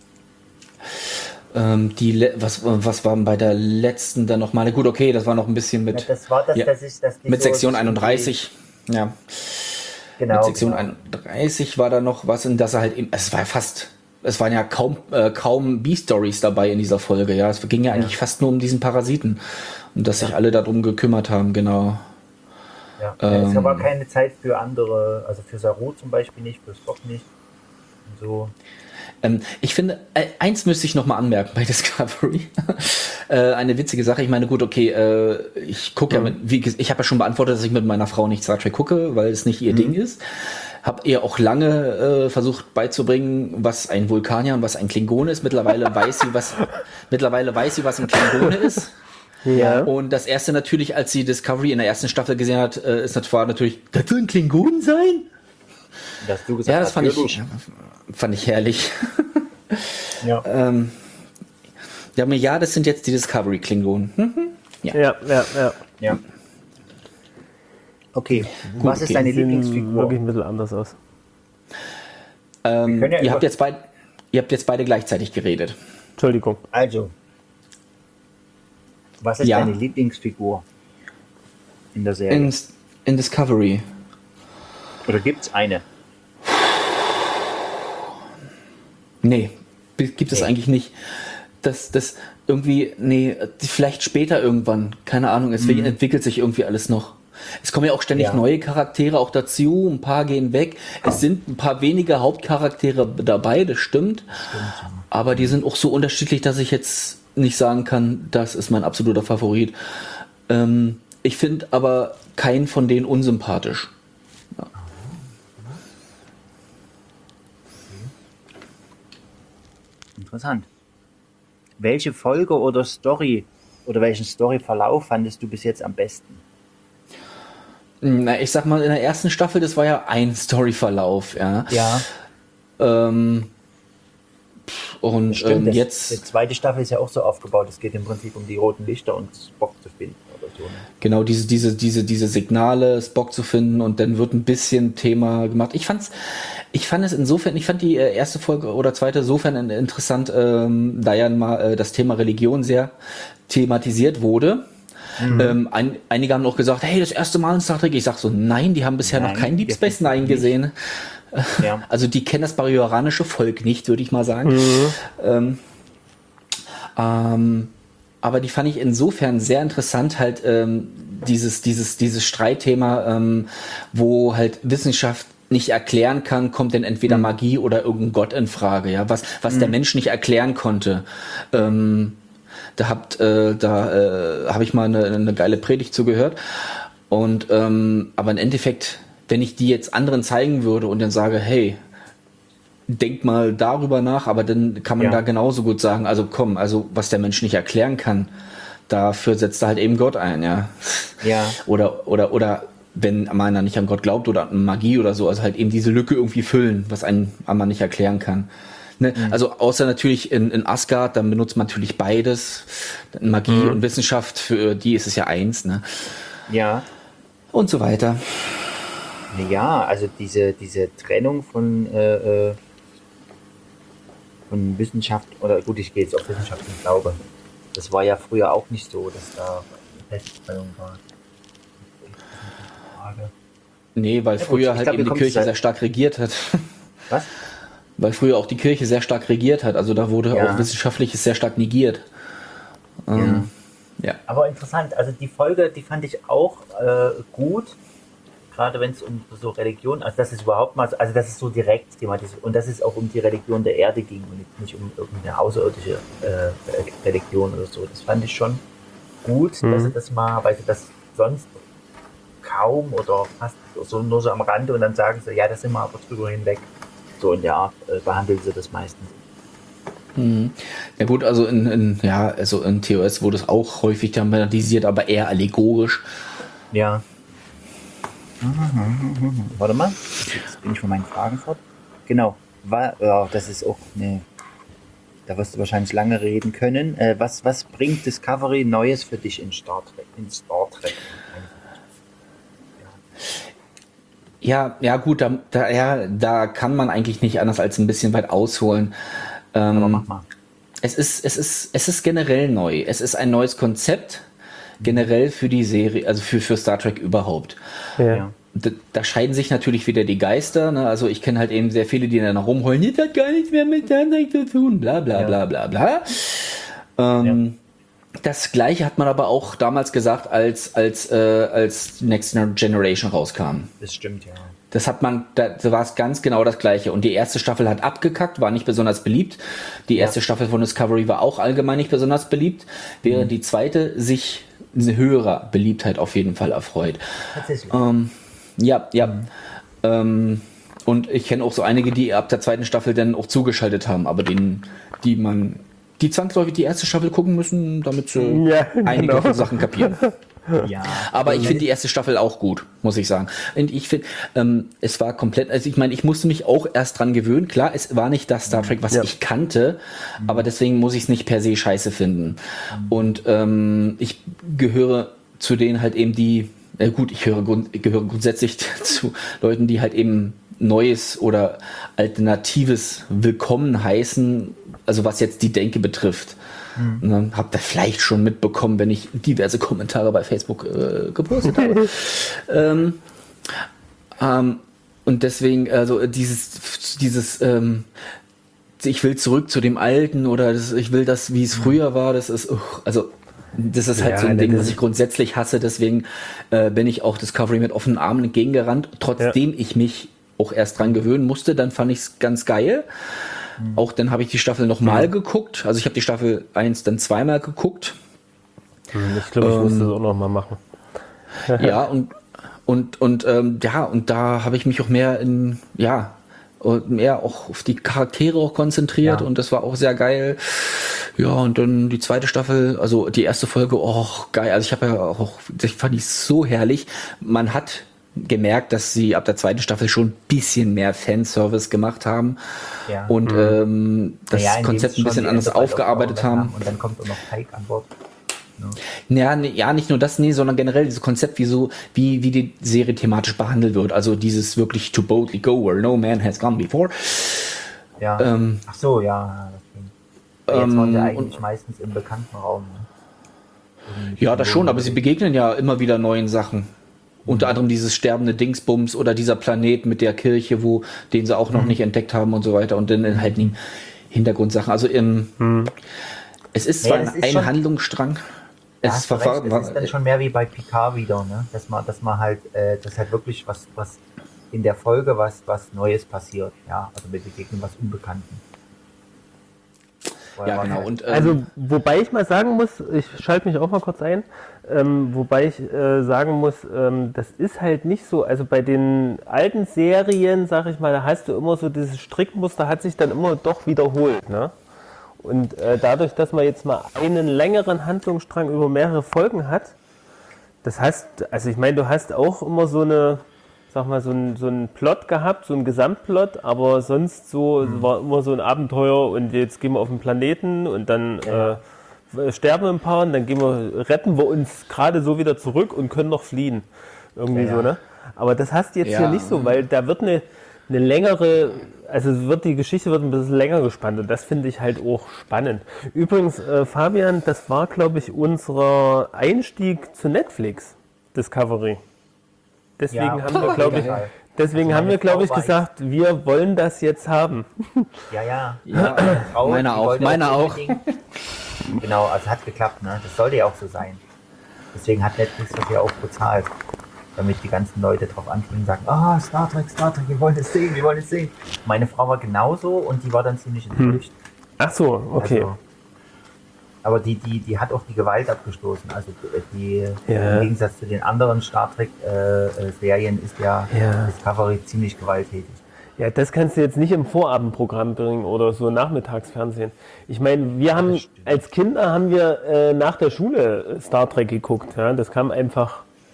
Speaker 1: gut.
Speaker 3: was war bei der letzten dann nochmal? Gut, okay, das war noch ein bisschen mit.
Speaker 1: Ja, das war das, dass die
Speaker 3: mit
Speaker 1: so
Speaker 3: Sektion 31. Ja.
Speaker 1: Genau.
Speaker 3: Mit Sektion 31 war da noch was, in das er halt eben. Es waren ja kaum B-Stories dabei in dieser Folge, ja. Es ging ja eigentlich fast nur um diesen Parasiten. Und dass sich alle darum gekümmert haben, genau.
Speaker 1: Ja. Es war keine Zeit für andere, also für Saru zum Beispiel nicht, für Spock nicht. Und so.
Speaker 3: Ich finde, eins müsste ich nochmal anmerken bei Discovery. Eine witzige Sache. Ich meine, gut, okay, ich gucke ich habe ja schon beantwortet, dass ich mit meiner Frau nicht Star Trek gucke, weil es nicht ihr Ding ist. Habe ihr auch lange versucht beizubringen, was ein Vulkanier und was ein Klingone ist. Mittlerweile weiß sie, was ein Klingone ist.
Speaker 2: Ja.
Speaker 3: Und das erste natürlich, als sie Discovery in der ersten Staffel gesehen hat, war natürlich, das soll ein Klingon sein?
Speaker 1: Dass du gesagt
Speaker 3: Ja, das
Speaker 1: hast,
Speaker 3: fand ich herrlich.
Speaker 1: Ja.
Speaker 3: Das sind jetzt die Discovery-Klingonen.
Speaker 2: Ja.
Speaker 1: Ja. Okay, was ist deine
Speaker 2: Die sehen
Speaker 1: Lieblingsfigur?
Speaker 2: wirklich ein bisschen anders aus.
Speaker 1: können ja
Speaker 3: Ihr habt jetzt beide gleichzeitig geredet.
Speaker 2: Entschuldigung.
Speaker 1: Also, was ist
Speaker 3: Ja.
Speaker 1: deine Lieblingsfigur in der Serie?
Speaker 3: In Discovery.
Speaker 1: Oder gibt es eine?
Speaker 3: Nee, gibt es eigentlich nicht. Das irgendwie, vielleicht später irgendwann. Keine Ahnung, es entwickelt sich irgendwie alles noch. Es kommen ja auch ständig neue Charaktere auch dazu, ein paar gehen weg. Es sind ein paar wenige Hauptcharaktere dabei, das stimmt. Aber die sind auch so unterschiedlich, dass ich jetzt nicht sagen kann, das ist mein absoluter Favorit. Ich finde aber keinen von denen unsympathisch.
Speaker 1: Interessant. Welche Folge oder Story oder welchen Storyverlauf fandest du bis jetzt am besten?
Speaker 3: Na, ich sag mal, in der ersten Staffel, das war ja ein Storyverlauf, ja.
Speaker 1: Ja.
Speaker 3: Und
Speaker 1: Stimmt,
Speaker 3: jetzt.
Speaker 1: die zweite Staffel ist ja auch so aufgebaut, es geht im Prinzip um die roten Lichter und Spock zu finden oder so. Ne?
Speaker 3: Genau, diese Signale, Spock zu finden, und dann wird ein bisschen Thema gemacht. Ich fand die erste Folge oder zweite insofern interessant, da ja mal das Thema Religion sehr thematisiert wurde. Einige haben auch gesagt, hey, das erste Mal in Star Trek. Ich sag so, nein, die haben bisher noch kein Deep Space Nine gesehen.
Speaker 1: Ja.
Speaker 3: Also die kennen das bajoranische Volk nicht, würde ich mal sagen. Aber die fand ich insofern sehr interessant, halt dieses Streitthema, wo halt Wissenschaft nicht erklären kann, kommt denn entweder Magie oder irgendein Gott in Frage, ja, was der Mensch nicht erklären konnte. Da habe ich mal eine geile Predigt zugehört. Und aber im Endeffekt, wenn ich die jetzt anderen zeigen würde und dann sage, hey, denk mal darüber nach, aber dann kann man da genauso gut sagen, also was der Mensch nicht erklären kann, dafür setzt er halt eben Gott ein, ja.
Speaker 1: Ja.
Speaker 3: Oder wenn man nicht an Gott glaubt oder an Magie oder so, also halt eben diese Lücke irgendwie füllen, was man nicht erklären kann. Ne? Also außer natürlich in Asgard, dann benutzt man natürlich beides, Magie und Wissenschaft, für die ist es ja eins, ne?
Speaker 1: Ja.
Speaker 3: Und so weiter.
Speaker 1: Ja, also diese Trennung von Wissenschaft, oder gut, ich gehe jetzt auf Wissenschaft und Glaube. Das war ja früher auch nicht so, dass da eine Festtrennung war.
Speaker 3: Nee, weil früher
Speaker 1: ich
Speaker 3: halt
Speaker 1: glaub,
Speaker 3: eben
Speaker 1: wir
Speaker 3: die
Speaker 1: kommen
Speaker 3: Kirche sehr stark regiert hat.
Speaker 1: Was?
Speaker 3: Weil früher auch die Kirche sehr stark regiert hat, also da wurde auch Wissenschaftliches sehr stark negiert. Ja.
Speaker 1: Aber interessant, also die Folge, die fand ich auch gut, gerade wenn es um so Religion, also das ist überhaupt mal, also das ist so direkt thematisiert und das ist auch um die Religion der Erde ging und nicht um irgendeine außerirdische Religion oder so. Das fand ich schon gut, dass sie das mal, weil sie das sonst kaum oder fast so, nur so am Rande, und dann sagen sie, ja, da sind wir aber drüber hinweg. So in der Art behandeln sie das meistens.
Speaker 3: Ja gut, also in TOS wurde es auch häufig thematisiert, aber eher allegorisch.
Speaker 1: Ja. Warte mal, jetzt bin ich von meinen Fragen fort. Genau, ja, das ist auch eine, da wirst du wahrscheinlich lange reden können. Was bringt Discovery Neues für dich in Star Trek?
Speaker 3: Ja, gut, da kann man eigentlich nicht anders als ein bisschen weit ausholen.
Speaker 1: Aber mach mal.
Speaker 3: Es ist generell neu. Es ist ein neues Konzept, generell für die Serie, also für Star Trek überhaupt.
Speaker 2: Ja.
Speaker 3: Da scheiden sich natürlich wieder die Geister. Ne? Also ich kenne halt eben sehr viele, die dann rumheulen, das hat gar nichts mehr mit Star Trek zu tun, bla bla bla bla bla. Das Gleiche hat man aber auch damals gesagt, als Next Generation rauskam.
Speaker 1: Das stimmt, ja.
Speaker 3: Da war es ganz genau das Gleiche. Und die erste Staffel hat abgekackt, war nicht besonders beliebt. Die erste Staffel von Discovery war auch allgemein nicht besonders beliebt, während die zweite sich eine höhere Beliebtheit auf jeden Fall erfreut.
Speaker 1: Tatsächlich.
Speaker 3: Und ich kenne auch so einige, die ab der zweiten Staffel dann auch zugeschaltet haben, aber die zwangsläufig die erste Staffel gucken müssen, damit sie einige Sachen kapieren.
Speaker 1: Ja.
Speaker 3: Aber ich finde die erste Staffel auch gut, muss ich sagen. Und ich finde, es war komplett, also ich meine, ich musste mich auch erst dran gewöhnen. Klar, es war nicht das Star Trek, was ich kannte, aber deswegen muss ich es nicht per se scheiße finden. Und ich gehöre zu denen halt eben ich gehöre grundsätzlich zu Leuten, die halt eben Neues oder Alternatives willkommen heißen, also was jetzt die Denke betrifft. Habt ihr vielleicht schon mitbekommen, wenn ich diverse Kommentare bei Facebook gepostet habe. Und deswegen, also dieses ich will zurück zu dem Alten oder ich will das, wie es früher war, das ist halt so ein Ding, das ich grundsätzlich hasse, deswegen bin ich auch Discovery mit offenen Armen entgegengerannt, trotzdem ich mich auch erst dran gewöhnen musste, dann fand ich es ganz geil. Auch dann habe ich die Staffel nochmal geguckt. Also ich habe die Staffel 1 dann zweimal geguckt.
Speaker 2: Ich glaube, ich muss das auch nochmal machen.
Speaker 3: Ja, und da habe ich mich auch mehr auch auf die Charaktere auch konzentriert und das war auch sehr geil. Ja, und dann die zweite Staffel, also die erste Folge, geil. Also ich fand die so herrlich. Man hat gemerkt, dass sie ab der zweiten Staffel schon ein bisschen mehr Fanservice gemacht haben und das Konzept ein bisschen anders aufgearbeitet haben.
Speaker 1: Und dann kommt auch noch Pike an Bord.
Speaker 3: Ja, nicht nur das, sondern generell dieses Konzept, wie die Serie thematisch behandelt wird. Also dieses wirklich to boldly go where no man has gone before.
Speaker 1: Ja. Ach so, ja. Jetzt waren sie eigentlich meistens im bekannten Raum. Ne?
Speaker 3: Ja, das schon, aber sie begegnen ja immer wieder neuen Sachen. Unter anderem dieses sterbende Dingsbums oder dieser Planet mit der Kirche, den sie auch noch nicht entdeckt haben und so weiter. Und dann halt die Hintergrundsachen. Also es ist zwar ein Handlungsstrang. Es ist
Speaker 1: dann schon mehr wie bei Picard wieder, ne? Dass man halt, dass halt wirklich was in der Folge was Neues passiert. Ja, also wir begegnen was Unbekannten.
Speaker 3: Ja, genau. Und,
Speaker 2: also, wobei ich mal sagen muss, ich schalte mich auch mal kurz ein, wobei ich sagen muss, das ist halt nicht so, also bei den alten Serien, sag ich mal, da hast du immer so dieses Strickmuster, hat sich dann immer doch wiederholt, ne? Und dadurch, dass man jetzt mal einen längeren Handlungsstrang über mehrere Folgen hat, das heißt, also ich meine, du hast auch immer so eine, sag mal, so einen Plot gehabt, so einen Gesamtplot, aber sonst war immer so ein Abenteuer und jetzt gehen wir auf den Planeten und dann sterben ein paar und dann retten wir uns gerade so wieder zurück und können noch fliehen. Irgendwie so, ne? Aber das hast du jetzt hier nicht so, weil da wird eine längere, also die Geschichte wird ein bisschen länger gespannt und das finde ich halt auch spannend. Übrigens, Fabian, das war, glaube ich, unser Einstieg zu Netflix, Discovery. Deswegen haben wir, glaube ich, gesagt, wir wollen das jetzt haben.
Speaker 1: Ja.
Speaker 3: Frau, meine auch.
Speaker 1: Genau, also hat geklappt, ne? Das sollte ja auch so sein. Deswegen hat Netflix das ja auch bezahlt, damit die ganzen Leute drauf anspringen und sagen, Star Trek, wir wollen es sehen. Meine Frau war genauso und die war dann ziemlich enttäuscht.
Speaker 2: Ach so, okay.
Speaker 1: Also, aber die hat auch die Gewalt abgestoßen. Also im Gegensatz zu den anderen Star Trek Serien ist Discovery ziemlich gewalttätig.
Speaker 2: Ja, das kannst du jetzt nicht im Vorabendprogramm bringen oder so Nachmittagsfernsehen. Ich meine, als Kinder haben wir nach der Schule Star Trek geguckt. Ja? Das kam einfach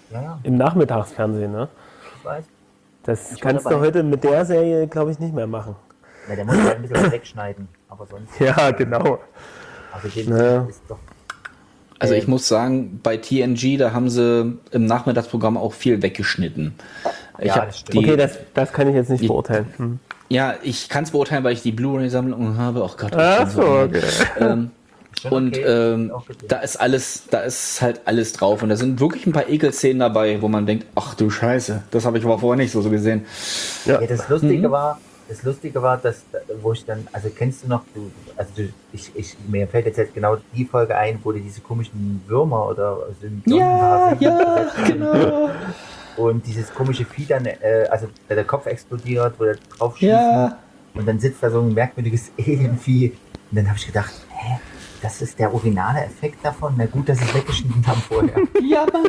Speaker 1: Ja,
Speaker 2: Im Nachmittagsfernsehen, ne?
Speaker 1: ich weiß.
Speaker 2: Das
Speaker 1: Ich war
Speaker 2: kannst du
Speaker 1: dabei.
Speaker 2: heute mit der Serie, glaube ich, nicht mehr machen.
Speaker 1: Na, der muss halt ein bisschen was wegschneiden, aber sonst.
Speaker 2: Ja, genau.
Speaker 1: Also den
Speaker 2: Ja.
Speaker 1: ist doch.
Speaker 3: Also ich muss sagen, bei TNG, da haben sie im Nachmittagsprogramm auch viel weggeschnitten. Ich
Speaker 1: Ja,
Speaker 3: hab
Speaker 1: das stimmt.
Speaker 2: Okay, das kann ich jetzt nicht
Speaker 3: die-
Speaker 2: beurteilen. Hm.
Speaker 3: Ja, ich kann es beurteilen, weil ich die Blu-ray-Sammlung habe. Oh Gott.
Speaker 2: Ach so, okay.
Speaker 1: Schon
Speaker 3: Und
Speaker 1: okay. Auch gesehen.
Speaker 3: da ist halt alles drauf. Und da sind wirklich ein paar Ekelszenen dabei, wo man denkt, ach du Scheiße, das habe ich aber vorher nicht so gesehen.
Speaker 1: Ja, das Lustige war, dass, wo ich dann, also kennst du noch, mir fällt jetzt halt genau die Folge ein, wo die diese komischen Würmer oder Symbionten
Speaker 3: genau.
Speaker 1: und dieses komische Vieh dann, also der Kopf explodiert, wo der drauf schießt
Speaker 3: Ja.
Speaker 1: und dann sitzt da so ein merkwürdiges Alienvieh und dann habe ich gedacht, hä, das ist der originale Effekt davon? Na gut, dass sie es weggeschnitten haben vorher.
Speaker 3: Ja, Mann.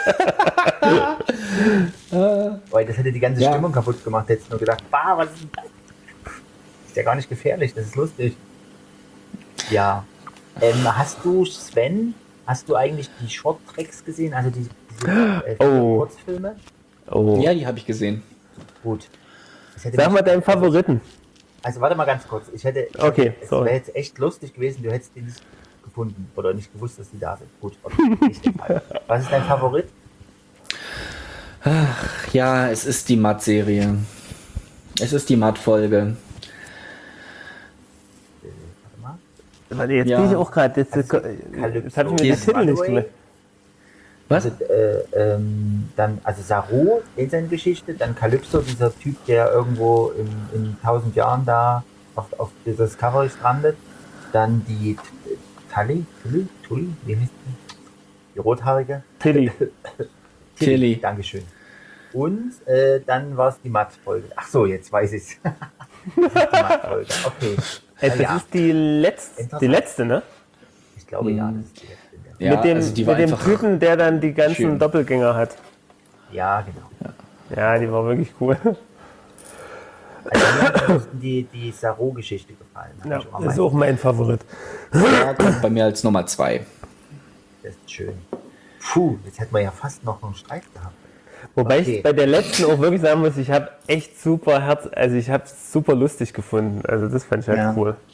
Speaker 1: Weil das hätte die ganze
Speaker 3: Ja.
Speaker 1: Stimmung kaputt gemacht. Hättest nur gedacht, bah, was ist denn das? Ist ja gar nicht gefährlich, das ist lustig. Ja. Sven, hast du eigentlich die Short-Tracks gesehen? Also diese
Speaker 2: Oh.
Speaker 1: Kurzfilme?
Speaker 2: Oh.
Speaker 3: Ja, die habe ich gesehen.
Speaker 1: Gut. Das hätte
Speaker 2: Sag
Speaker 1: mich-
Speaker 2: mal deinen Favoriten.
Speaker 1: Also warte mal ganz kurz.
Speaker 2: Okay,
Speaker 1: Es
Speaker 2: sorry.
Speaker 1: wäre jetzt echt lustig gewesen, du hättest die nicht gefunden oder nicht gewusst, dass die da sind. Gut, okay, nicht der Fall. Was ist dein Favorit?
Speaker 3: Ja, es ist die Matt-Serie. Es ist die Matt-Folge.
Speaker 1: Warte mal.
Speaker 2: Warte, jetzt
Speaker 3: Ja.
Speaker 2: bin ich auch gerade. Jetzt habe ich mir den
Speaker 1: Calypso.
Speaker 2: Titel nicht gemerkt.
Speaker 3: Was?
Speaker 1: Also Saru in seiner Geschichte, dann Calypso, dieser Typ, der irgendwo in 1000 Jahren da auf dieser Discovery strandet, dann die Tully, wie heißt die? Die rothaarige?
Speaker 2: Tilly.
Speaker 3: Tilly.
Speaker 1: Dankeschön. Und dann war es die Matt-Folge. Ach so, jetzt weiß ich es. Die Matt-Folge, okay.
Speaker 2: Das
Speaker 1: Ja,
Speaker 2: ist die
Speaker 1: Interessant.
Speaker 2: letzte, ne?
Speaker 1: ich glaube ja, das ist die letzte.
Speaker 3: Ja,
Speaker 2: mit dem,
Speaker 3: also die war
Speaker 2: mit dem
Speaker 3: einfach
Speaker 2: Typen, der dann die ganzen
Speaker 3: schön.
Speaker 2: Doppelgänger hat.
Speaker 1: Ja, genau.
Speaker 2: Ja, die war wirklich cool.
Speaker 1: Also mir hat am besten die Saru-Geschichte gefallen. Hab
Speaker 2: Ja,
Speaker 1: ich auch
Speaker 2: das ist
Speaker 1: mal-
Speaker 2: auch mein Favorit.
Speaker 3: Ja, kommt bei mir als Nummer 2.
Speaker 1: Das ist schön. Puh, jetzt hätten wir ja fast noch einen Streit gehabt.
Speaker 2: Wobei
Speaker 1: Okay.
Speaker 2: ich bei der letzten auch wirklich sagen muss, ich habe echt super ich habe es super lustig gefunden. Also das fand ich halt
Speaker 1: Ja.
Speaker 2: cool.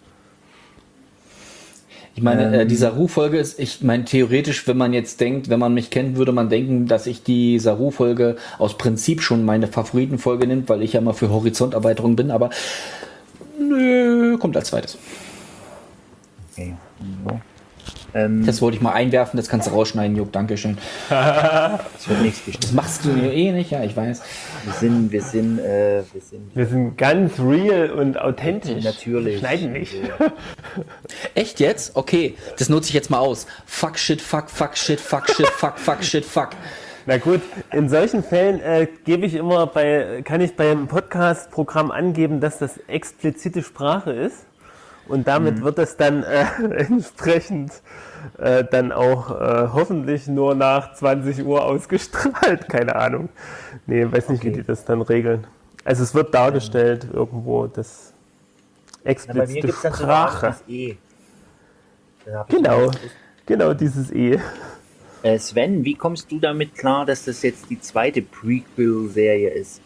Speaker 3: Ich meine, die Saru-Folge ist, ich meine, theoretisch, wenn man jetzt denkt, wenn man mich kennt, würde man denken, dass ich die Saru-Folge aus Prinzip schon meine Favoritenfolge nimmt, weil ich ja mal für Horizonterweiterung bin, aber nö, kommt als zweites.
Speaker 1: Okay. So.
Speaker 3: Das wollte ich mal einwerfen, das kannst du rausschneiden, Juck, dankeschön.
Speaker 1: Es wird nichts
Speaker 3: Das
Speaker 1: geschnitten.
Speaker 3: machst du mir eh nicht, ja, ich weiß.
Speaker 1: Wir sind
Speaker 2: Wir sind ganz real und authentisch.
Speaker 1: natürlich.
Speaker 2: Schneiden nicht.
Speaker 3: Echt jetzt? Okay, das nutze ich jetzt mal aus. Fuck, shit, fuck, fuck, shit, fuck, shit, fuck, fuck, shit, fuck.
Speaker 2: Na gut, in solchen Fällen kann ich beim Podcast-Programm angeben, dass das explizite Sprache ist. Und damit wird es dann entsprechend dann auch hoffentlich nur nach 20 Uhr ausgestrahlt. Keine Ahnung. Nee, weiß nicht, wie die das dann regeln. Also es wird dargestellt irgendwo, das
Speaker 1: Na, bei mir
Speaker 2: explizite
Speaker 1: gibt es dann so
Speaker 2: Sprache.
Speaker 1: das E. Da hab ich
Speaker 2: Genau dieses E.
Speaker 1: Sven, wie kommst du damit klar, dass das jetzt die zweite Prequel-Serie ist?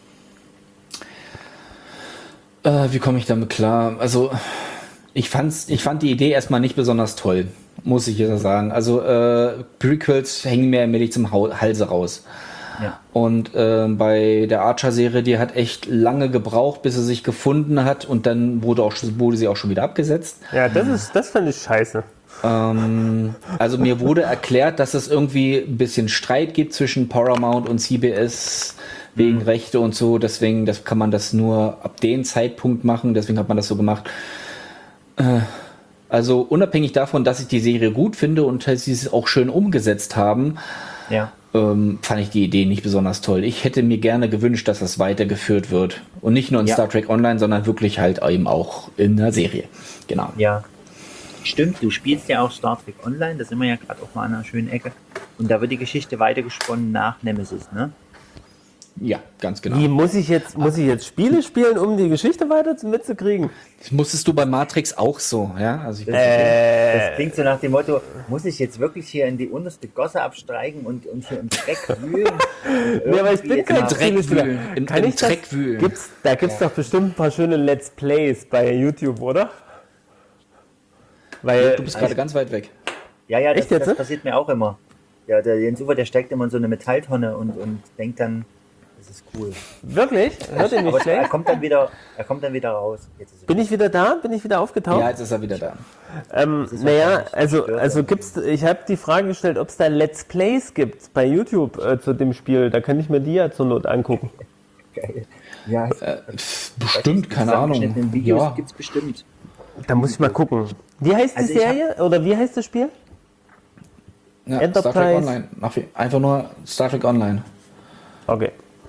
Speaker 3: Wie komme ich damit klar? Also, ich fand die Idee erstmal nicht besonders toll, muss ich jetzt sagen. Also, Prequels hängen mir allmählich zum Halse raus.
Speaker 1: Ja.
Speaker 3: Und bei der Archer-Serie, die hat echt lange gebraucht, bis sie sich gefunden hat und dann wurde sie auch schon wieder abgesetzt.
Speaker 2: Ja, das fand ich scheiße.
Speaker 3: Also mir wurde erklärt, dass es irgendwie ein bisschen Streit gibt zwischen Paramount und CBS wegen Rechte und so. Deswegen kann man das nur ab dem Zeitpunkt machen. Deswegen hat man das so gemacht. Also unabhängig davon, dass ich die Serie gut finde und dass sie es auch schön umgesetzt haben,
Speaker 1: Ja.
Speaker 3: fand ich die Idee nicht besonders toll. Ich hätte mir gerne gewünscht, dass das weitergeführt wird. Und nicht nur in
Speaker 1: Ja.
Speaker 3: Star Trek Online, sondern wirklich halt eben auch in der Serie. Genau.
Speaker 1: Ja. Stimmt, du spielst ja auch Star Trek Online, da sind wir ja gerade auch mal an einer schönen Ecke. Und da wird die Geschichte weitergesponnen nach Nemesis, ne?
Speaker 3: Ja, ganz genau.
Speaker 2: Wie muss ich jetzt Spiele spielen, um die Geschichte weiter mitzukriegen?
Speaker 3: Das musstest du bei Matrix auch so, ja? Also
Speaker 1: Das klingt so nach dem Motto, muss ich jetzt wirklich hier in die unterste Gosse absteigen und hier im Dreck wühlen?
Speaker 2: Ja, aber ich bin kein Spielespieler.
Speaker 3: Im
Speaker 2: Kann ich
Speaker 3: Dreck wühlen.
Speaker 2: Gibt's doch bestimmt ein paar schöne Let's Plays bei YouTube, oder? Weil
Speaker 3: Du bist gerade ganz weit weg.
Speaker 1: Ja,
Speaker 2: Echt jetzt,
Speaker 1: das
Speaker 2: ne?
Speaker 1: passiert mir auch immer. Ja, der Jens Uwe, der steckt immer in so eine Metalltonne und denkt dann, das ist cool.
Speaker 2: wirklich? Hört ihr mich
Speaker 1: Aber er
Speaker 2: schlecht?
Speaker 1: kommt dann wieder raus. Jetzt ist
Speaker 2: Bin ich wieder da? Bin ich wieder aufgetaucht?
Speaker 3: Ja, jetzt ist er wieder da.
Speaker 2: Naja, also gibt's, ich habe die Frage gestellt, ob es da Let's Plays gibt bei YouTube zu dem Spiel. Da kann ich mir die ja zur Not angucken.
Speaker 1: geil. Ja,
Speaker 3: Bestimmt, keine Ahnung.
Speaker 1: In Videos
Speaker 3: Ja.
Speaker 1: gibt's bestimmt.
Speaker 2: Da muss ich mal gucken. Wie heißt
Speaker 1: Also
Speaker 2: die Serie? Oder wie heißt das Spiel?
Speaker 3: Ja,
Speaker 2: Enterprise.
Speaker 3: Star Trek Online. Einfach nur Star Trek Online.
Speaker 2: Okay.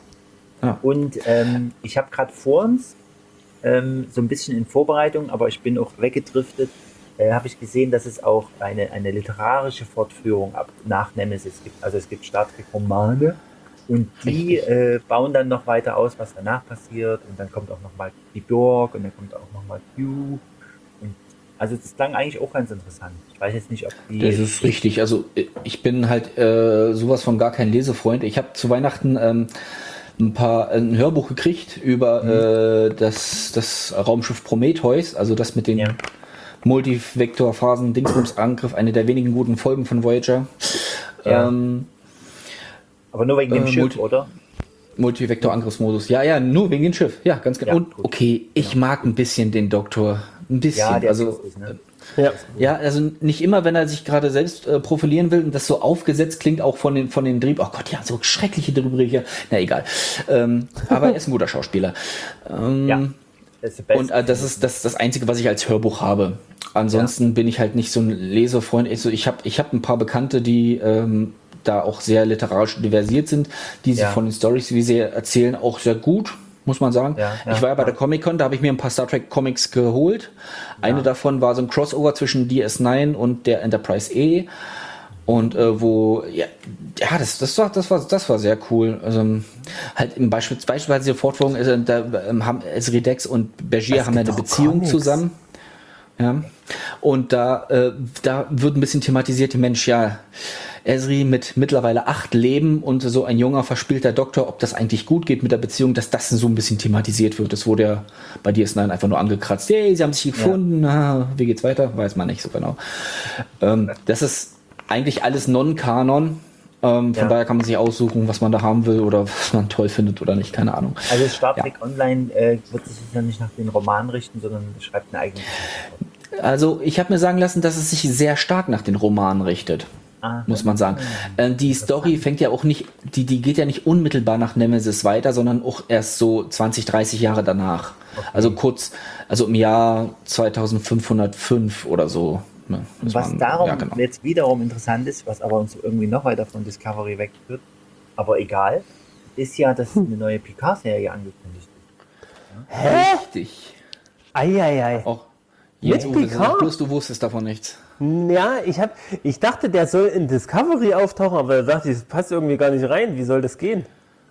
Speaker 1: Und ich habe gerade vor uns, so ein bisschen in Vorbereitung, aber ich bin auch weggedriftet, habe ich gesehen, dass es auch eine literarische Fortführung nach Nemesis gibt. Also es gibt Star Trek Romane und die bauen dann noch weiter aus, was danach passiert, und dann kommt auch nochmal die Borg und dann kommt auch nochmal Q. Und also das klang eigentlich auch ganz interessant. Ich weiß jetzt nicht, ob die...
Speaker 3: Das ist richtig. Also ich bin halt sowas von gar kein Lesefreund. Ich habe zu Weihnachten ein Hörbuch gekriegt über das Raumschiff Prometheus, also das mit den Multivektorphasen, Dingsbums-Angriff, eine der wenigen guten Folgen von Voyager.
Speaker 1: Ja. Aber nur wegen dem Schiff,
Speaker 3: Multi-
Speaker 1: oder?
Speaker 3: Multivektor-Angriffsmodus. Ja, nur wegen dem Schiff. Ja, ganz genau.
Speaker 1: Ja,
Speaker 3: Und
Speaker 1: gut.
Speaker 3: okay, ich mag ein bisschen den Doktor. Ein bisschen.
Speaker 1: Ja, der ist
Speaker 3: also,
Speaker 1: lustig, ne?
Speaker 2: Ja.
Speaker 3: ja, also nicht immer, wenn er sich gerade selbst profilieren will und das so aufgesetzt klingt, auch von den Dreh. Oh Gott, ja, so schreckliche Drehbücher. Na egal. Aber er ist ein guter Schauspieler.
Speaker 1: Ja. Das ist der Beste.
Speaker 3: Und das ist das Einzige, was ich als Hörbuch habe. Ansonsten bin ich halt nicht so ein Leserfreund. Also ich hab ein paar Bekannte, die da auch sehr literarisch diversiert sind, die sich von den Storys, wie sie erzählen, auch sehr gut, muss man sagen.
Speaker 1: Ja,
Speaker 3: ich war ja bei der Comic-Con, da habe ich mir ein paar Star Trek Comics geholt. Eine davon war so ein Crossover zwischen DS9 und der Enterprise E. Und das war sehr cool. Also halt beispielsweise die Fortführung, haben Ezri Dex und Bergier haben ja eine Beziehung
Speaker 2: Comics
Speaker 3: zusammen. Ja. Und da wird ein bisschen thematisiert, Mensch, ja, Ezri mit mittlerweile 8 Leben und so ein junger verspielter Doktor, ob das eigentlich gut geht mit der Beziehung, dass das so ein bisschen thematisiert wird. Das wurde ja bei DS9 einfach nur angekratzt. Hey, sie haben sich gefunden, wie geht's weiter? Weiß man nicht so genau. Das ist eigentlich alles Non-Kanon. Von daher kann man sich aussuchen, was man da haben will oder was man toll findet oder nicht, keine Ahnung.
Speaker 1: Also Star Trek Online wird sich ja nicht nach den Romanen richten, sondern schreibt eine eigene.
Speaker 3: Also ich habe mir sagen lassen, dass es sich sehr stark nach den Romanen richtet. Muss man sagen. Die Story fängt ja auch nicht, die geht ja nicht unmittelbar nach Nemesis weiter, sondern auch erst so 20, 30 Jahre danach. Okay. Also im Jahr 2505 oder so. Ne,
Speaker 1: was jetzt wiederum interessant ist, was aber uns irgendwie noch weiter von Discovery wegführt, aber egal, ist ja, dass eine neue Picard-Serie angekündigt ist.
Speaker 3: Hä? Richtig.
Speaker 2: Eieiei.
Speaker 3: Auch
Speaker 2: Mit Picard?
Speaker 3: Bloß du wusstest davon nichts.
Speaker 2: Ja, ich dachte, der soll in Discovery auftauchen, aber da dachte ich, das passt irgendwie gar nicht rein. Wie soll das gehen?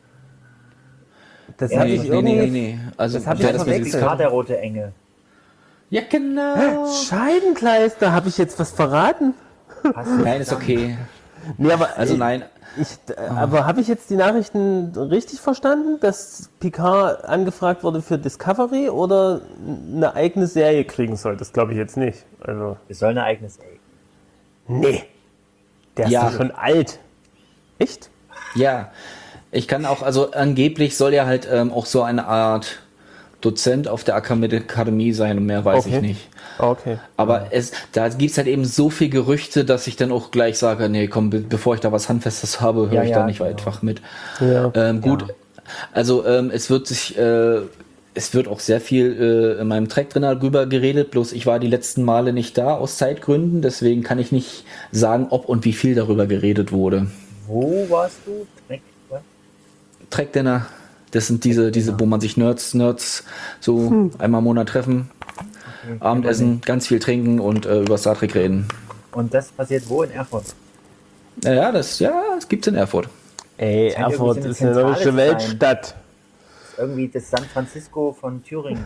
Speaker 2: Das habe ich irgendwie...
Speaker 3: Nee. Also,
Speaker 2: das habe ich verwechselt.
Speaker 1: Picard, der rote Engel.
Speaker 3: Ja, genau.
Speaker 2: Scheibenkleister, habe ich jetzt was verraten?
Speaker 3: Nein, ist okay.
Speaker 2: Nee, aber
Speaker 3: also nein.
Speaker 2: Aber habe ich jetzt die Nachrichten richtig verstanden, dass Picard angefragt wurde für Discovery oder eine eigene Serie kriegen soll? Das glaube ich jetzt nicht. Also
Speaker 1: Es soll eine eigene Serie.
Speaker 2: nee, der ist doch schon alt. Echt?
Speaker 3: Ja, ich kann auch, also angeblich soll er halt auch so eine Art Dozent auf der Akademie sein und mehr weiß ich nicht.
Speaker 2: Okay.
Speaker 3: Aber da gibt es halt eben so viel Gerüchte, dass ich dann auch gleich sage, nee, komm, bevor ich da was Handfestes habe, höre ich da nicht einfach mit.
Speaker 2: Ja.
Speaker 3: Gut, also es wird auch sehr viel in meinem Track drin darüber geredet, bloß ich war die letzten Male nicht da aus Zeitgründen, deswegen kann ich nicht sagen, ob und wie viel darüber geredet wurde.
Speaker 1: Wo warst du?
Speaker 3: Track Dinner, das sind diese, wo man sich Nerds so einmal im Monat treffen, Abendessen, ganz viel trinken und über Star Trek reden.
Speaker 1: Und das passiert wo? In Erfurt?
Speaker 3: Ja, es gibt's in Erfurt.
Speaker 2: Ey,
Speaker 1: Scheint
Speaker 2: Erfurt
Speaker 1: irgendwie so
Speaker 2: ist
Speaker 1: eine
Speaker 2: eine
Speaker 1: Zentrale
Speaker 2: deutsche
Speaker 1: zu sein.
Speaker 2: Weltstadt.
Speaker 1: Irgendwie das San Francisco von Thüringen.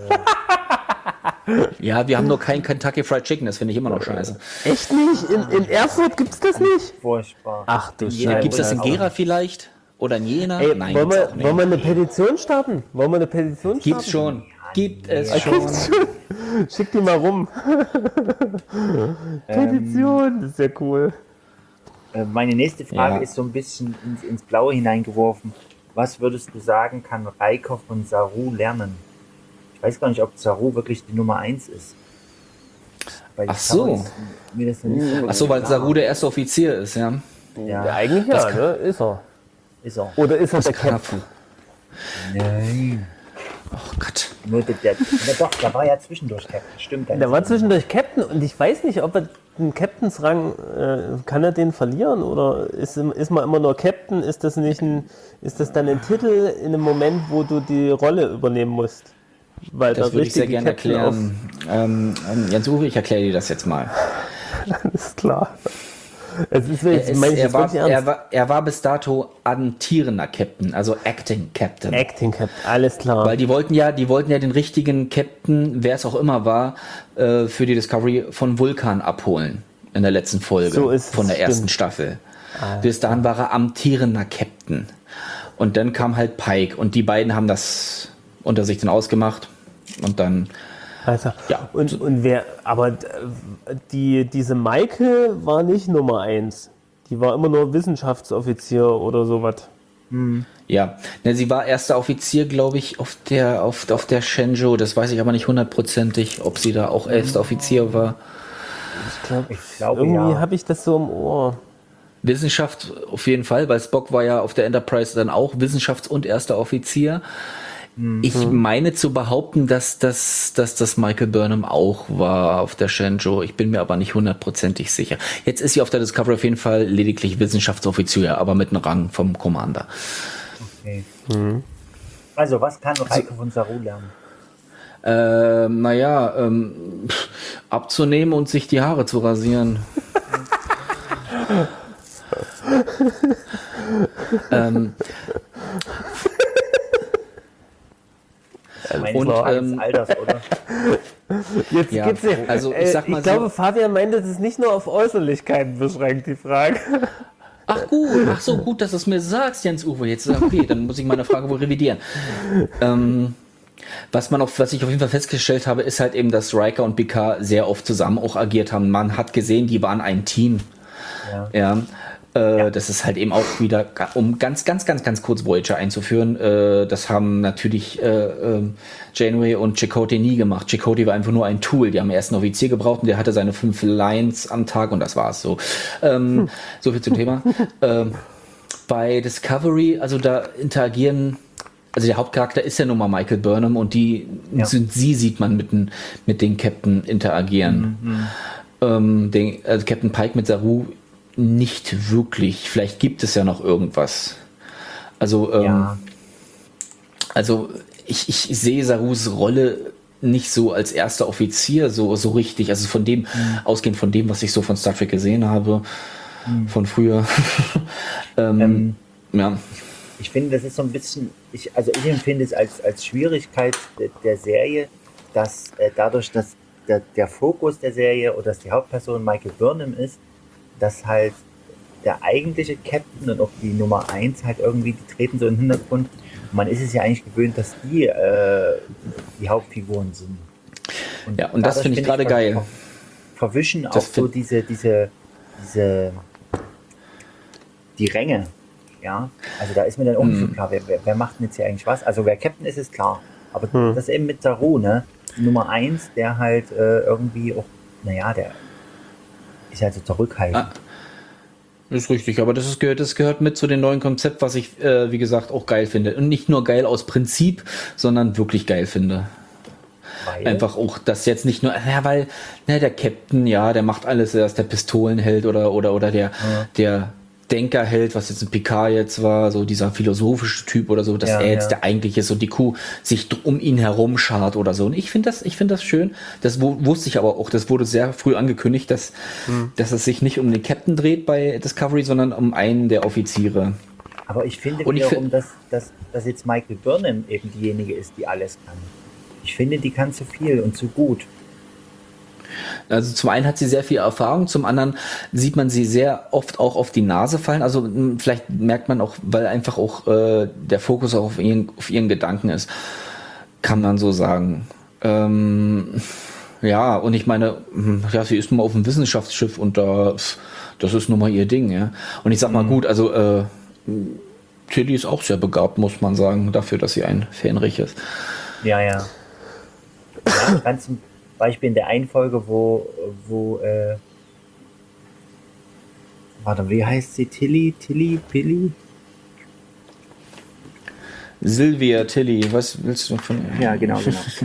Speaker 3: Ja, wir haben nur kein Kentucky Fried Chicken, das finde ich immer noch scheiße.
Speaker 2: Echt nicht? In Erfurt gibt's das nicht?
Speaker 1: Furchtbar.
Speaker 2: Ach du
Speaker 1: Jena
Speaker 2: Scheiße.
Speaker 3: Gibt es das in
Speaker 1: auch.
Speaker 3: Gera vielleicht? Oder in Jena?
Speaker 2: Ey,
Speaker 3: Nein,
Speaker 2: wollen
Speaker 3: gibt's auch nicht.
Speaker 2: wir eine Petition starten?
Speaker 3: Gibt's schon. Gibt es schon.
Speaker 2: Gibt's schon. Schick die mal rum. Petition, das ist ja cool.
Speaker 1: Meine nächste Frage
Speaker 3: Ja.
Speaker 1: ist so ein bisschen ins Blaue hineingeworfen. Was würdest du sagen, kann Riker von Saru lernen? Ich weiß gar nicht, ob Saru wirklich die Nummer 1 ist. Weil die
Speaker 3: Ach so.
Speaker 1: Saru ist mir das noch nicht so
Speaker 3: Ach so, weil
Speaker 1: klar.
Speaker 3: Saru der erste Offizier ist, ja.
Speaker 2: Ja,
Speaker 1: Ja,
Speaker 2: eigentlich ja, ne? Ist er.
Speaker 1: ist er.
Speaker 2: Oder ist er der
Speaker 3: Kann er-
Speaker 2: Captain?
Speaker 1: Nein.
Speaker 3: Oh Gott.
Speaker 1: Nur doch, der war ja zwischendurch Captain. Stimmt.
Speaker 2: Der war zwischendurch Captain und ich weiß nicht, ob er den Captainsrang, kann er den verlieren oder ist man immer nur Captain? Ist das dann ein Titel in einem Moment, wo du die Rolle übernehmen musst? Weil
Speaker 3: Das
Speaker 2: der
Speaker 3: würde ich sehr
Speaker 2: richtige
Speaker 3: gerne
Speaker 2: Captain
Speaker 3: erklären. Jens Uwe, ich erkläre dir das jetzt mal.
Speaker 2: Ist klar. Es ist jetzt, meine ich
Speaker 3: Er
Speaker 2: jetzt wirklich ernst.
Speaker 3: er war bis dato amtierender Captain, also Acting Captain.
Speaker 2: Acting Captain, alles klar.
Speaker 3: Weil die wollten ja den richtigen Captain, wer es auch immer war, für die Discovery von Vulkan abholen in der letzten Folge
Speaker 2: So ist es,
Speaker 3: von der ersten
Speaker 2: stimmt.
Speaker 3: Staffel. Bis dahin war er amtierender Captain. Und dann kam halt Pike und die beiden haben das unter sich dann ausgemacht und dann
Speaker 2: Also,
Speaker 3: Ja.
Speaker 2: und wer, aber diese Maike war nicht Nummer 1. Die war immer nur Wissenschaftsoffizier oder sowas.
Speaker 3: ja, ne, sie war erster Offizier, glaube ich, auf der Shenzhou. Das weiß ich aber nicht hundertprozentig, ob sie da auch erster Offizier war.
Speaker 1: Ich glaube,
Speaker 2: Irgendwie
Speaker 1: ja.
Speaker 2: habe ich das so im Ohr.
Speaker 3: Wissenschaft auf jeden Fall, weil Spock war ja auf der Enterprise dann auch Wissenschafts- und erster Offizier. Ich meine zu behaupten, dass das Michael Burnham auch war auf der Shenzhou. Ich bin mir aber nicht hundertprozentig sicher. Jetzt ist sie auf der Discovery auf jeden Fall lediglich Wissenschaftsoffizier, aber mit einem Rang vom Commander.
Speaker 1: Okay. Also, was kann Riker von Saru lernen?
Speaker 3: Abzunehmen und sich die Haare zu rasieren.
Speaker 1: Meine
Speaker 3: und,
Speaker 1: Frage des Alters, oder?
Speaker 2: Jetzt
Speaker 3: Ja,
Speaker 2: geht's ja.
Speaker 3: also ich sag mal
Speaker 2: ich
Speaker 3: so-
Speaker 2: glaube, Fabian meinte, das ist nicht nur auf Äußerlichkeiten beschränkt, die Frage.
Speaker 3: Ach so gut, dass du es mir sagst, Jens Uwe. Jetzt okay, dann muss ich meine Frage wohl revidieren. Was ich auf jeden Fall festgestellt habe, ist halt eben, dass Riker und Picard sehr oft zusammen auch agiert haben. Man hat gesehen, die waren ein Team. Ja. Das ist halt eben auch wieder, um ganz kurz Voyager einzuführen, das haben natürlich Janeway und Chakotay nie gemacht. Chakotay war einfach nur ein Tool. Die haben erst einen Offizier gebraucht und der hatte seine 5 Lines am Tag und das war's so. So viel zum Thema. Bei Discovery, also da interagieren, also der Hauptcharakter ist ja nun mal Michael Burnham und sie sieht man mit den Captain interagieren. Captain Pike mit Saru nicht wirklich. Vielleicht gibt es ja noch irgendwas. Also, ich sehe Sarus Rolle nicht so als erster Offizier so richtig. Also ausgehend von dem, was ich so von Star Trek gesehen habe, von früher. Ja.
Speaker 1: Ich finde, das ist so ein bisschen, ich empfinde es als Schwierigkeit der Serie, dass dadurch, dass der Fokus der Serie oder dass die Hauptperson Michael Burnham ist, dass halt der eigentliche Captain und auch die Nummer 1 halt irgendwie, die treten so in den Hintergrund. Und man ist es ja eigentlich gewöhnt, dass die Hauptfiguren sind.
Speaker 3: Ja, und das
Speaker 1: dadurch,
Speaker 3: finde ich gerade geil.
Speaker 1: Verwischen auch
Speaker 3: Das
Speaker 1: so die Ränge. Ja, also da ist mir dann auch nicht so klar, wer macht denn jetzt hier eigentlich was? Also wer Captain ist, ist klar. Aber das eben mit Saru, ne? Die Nummer 1, der halt irgendwie auch, naja, der ist halt so zurückhaltend.
Speaker 3: Ist richtig, aber das gehört mit zu dem neuen Konzept, was ich, wie gesagt, auch geil finde. Und nicht nur geil aus Prinzip, sondern wirklich geil finde.
Speaker 1: Weil,
Speaker 3: Einfach auch, dass jetzt nicht nur, weil der Captain, ja, der macht alles, er ist der Pistolenheld oder der Denkerheld, was jetzt ein Picard jetzt war, so dieser philosophische Typ oder so, dass er jetzt der eigentliche ist und die Kuh sich um ihn herum schart oder so. Und ich finde das schön. Das wusste ich aber auch, das wurde sehr früh angekündigt, dass es sich nicht um den Captain dreht bei Discovery, sondern um einen der Offiziere.
Speaker 1: Aber ich finde
Speaker 3: Und
Speaker 1: wiederum, dass jetzt Michael Burnham eben diejenige ist, die alles kann. Ich finde, die kann zu viel und zu gut.
Speaker 3: Also zum einen hat sie sehr viel Erfahrung, zum anderen sieht man sie sehr oft auch auf die Nase fallen. Also vielleicht merkt man auch, weil einfach auch der Fokus auch auf ihren Gedanken ist, kann man so sagen. Ja, und ich meine, ja, sie ist nun mal auf einem Wissenschaftsschiff und das ist nun mal ihr Ding, ja. Und ich sag mal gut, also Tilly ist auch sehr begabt, muss man sagen, dafür, dass sie ein Fähnrich ist.
Speaker 1: Ja, ja. Ja, ganz zum Beispiel in der einen Folge, warte, wie heißt sie? Pilly?
Speaker 3: Sylvia Tilly, was willst du von ihr?
Speaker 1: Ja, genau. Ich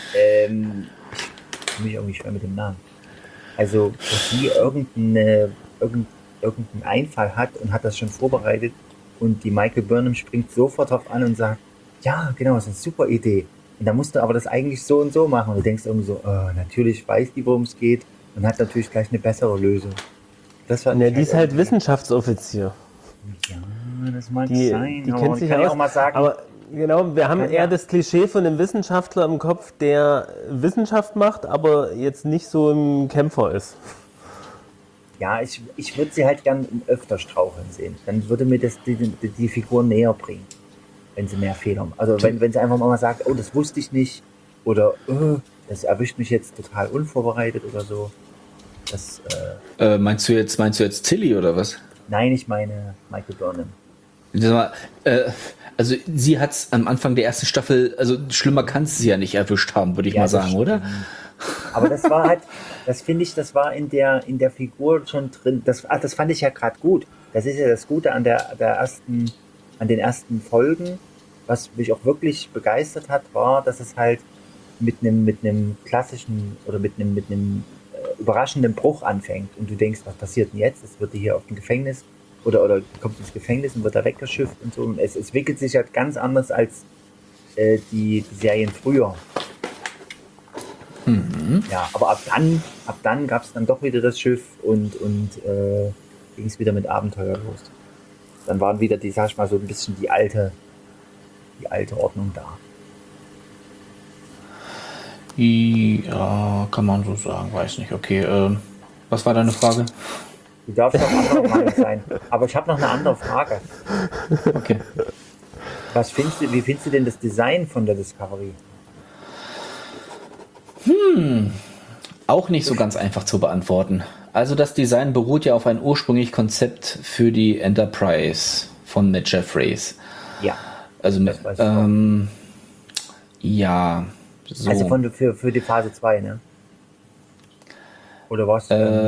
Speaker 1: bin mich irgendwie schwer mit dem Namen. Also, dass sie irgendeinen Einfall hat und hat das schon vorbereitet und die Michael Burnham springt sofort drauf an und sagt, ja, genau, das ist eine super Idee. Und da musst du aber das eigentlich so und so machen. Und du denkst irgendwie so, natürlich weiß die, worum es geht und hat natürlich gleich eine bessere Lösung. Das war
Speaker 2: Ne, die ist halt Wissenschaftsoffizier.
Speaker 1: Ja, das mag
Speaker 2: Die
Speaker 1: sein.
Speaker 2: kennt
Speaker 1: Aber
Speaker 2: sich
Speaker 1: ich kann ja
Speaker 2: aus.
Speaker 1: auch mal sagen,
Speaker 2: Aber genau, wir haben
Speaker 1: Ja.
Speaker 2: eher das Klischee von einem Wissenschaftler im Kopf, der Wissenschaft macht, aber jetzt nicht so ein Kämpfer ist.
Speaker 1: ja, ich würde sie halt gern öfter straucheln sehen. Dann würde mir das die Figur näher bringen, wenn sie mehr Fehler machen. Also wenn sie einfach mal sagt, oh, das wusste ich nicht oder das erwischt mich jetzt total unvorbereitet oder so. Das,
Speaker 3: Meinst du jetzt Tilly oder was?
Speaker 1: nein, ich meine Michael Burnham.
Speaker 3: Sag mal, also sie hat es am Anfang der ersten Staffel, also schlimmer kann es sie ja nicht erwischt haben, würde ich
Speaker 1: Ja,
Speaker 3: mal
Speaker 1: das
Speaker 3: sagen, oder?
Speaker 1: stimmt. Aber das war halt, das finde ich, das war in der Figur schon drin. Das fand ich ja gerade gut. Das ist ja das Gute an an den ersten Folgen. Was mich auch wirklich begeistert hat, war, dass es halt mit einem klassischen oder mit einem überraschenden Bruch anfängt. Und du denkst, was passiert denn jetzt? Es wird hier auf dem Gefängnis oder kommt ins Gefängnis und wird da weggeschifft und so. Und es entwickelt sich halt ganz anders als die Serien früher. Ja, aber ab dann gab es dann doch wieder das Schiff und ging es wieder mit Abenteuer los. Dann waren wieder die, sag ich mal, so ein bisschen die alte Ordnung da.
Speaker 3: Ja, kann man so sagen, weiß nicht. Okay, was war deine Frage?
Speaker 1: Du darfst auch anderer Meinung sein. Aber ich habe noch eine andere Frage.
Speaker 3: Okay.
Speaker 1: Wie findest du denn das Design von der Discovery?
Speaker 3: Auch nicht so ganz einfach zu beantworten. Also das Design beruht ja auf ein ursprüngliches Konzept für die Enterprise von Matt Jeffries.
Speaker 1: Ja.
Speaker 3: Also
Speaker 1: Das weiß ich auch.
Speaker 3: ja, so.
Speaker 1: Also für die Phase 2, ne? Oder was?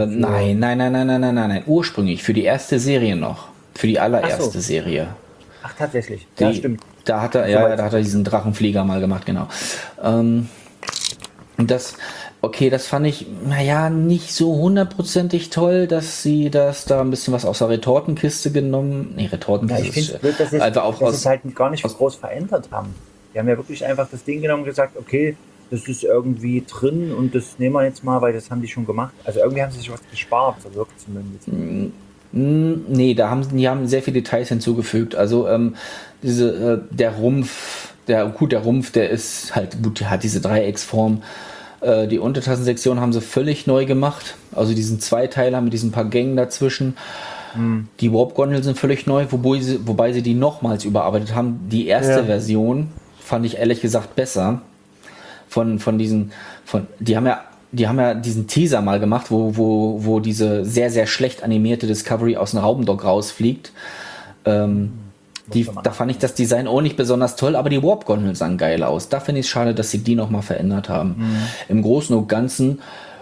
Speaker 3: Nein. Ursprünglich für die erste Serie noch. Für die allererste
Speaker 1: Ach so.
Speaker 3: Serie.
Speaker 1: Ach, tatsächlich. Ja,
Speaker 3: Die-
Speaker 1: stimmt.
Speaker 3: Da hat er diesen Drachenflieger mal gemacht, genau. Und das fand ich, nicht so hundertprozentig toll, dass sie das da ein bisschen was aus der Retortenkiste genommen. Nee,
Speaker 1: Ja,
Speaker 3: Retortenkiste
Speaker 1: ich finde es blöd, dass sie
Speaker 3: einfach auch
Speaker 1: es
Speaker 3: aus.
Speaker 1: halt gar nicht groß verändert haben. Die haben ja wirklich einfach das Ding genommen und gesagt, okay, das ist irgendwie drin und das nehmen wir jetzt mal, weil das haben die schon gemacht. Also irgendwie haben sie sich was gespart, so wirkt es zumindest.
Speaker 3: Nee, die haben sehr viele Details hinzugefügt. Also der Rumpf, der ist halt gut, der hat diese Dreiecksform. Die Untertassensektion haben sie völlig neu gemacht. Also diesen Zweiteiler mit diesen paar Gängen dazwischen. Die Warp-Gondeln sind völlig neu, wobei sie die nochmals überarbeitet haben. Die erste Version fand ich ehrlich gesagt besser. Die haben ja diesen Teaser mal gemacht, wo diese sehr, sehr schlecht animierte Discovery aus dem Raumdock rausfliegt. Da fand ich das Design auch nicht besonders toll, aber die Warp-Gondeln sahen geil aus. Da finde ich es schade, dass sie die nochmal verändert haben. Im Großen und Ganzen,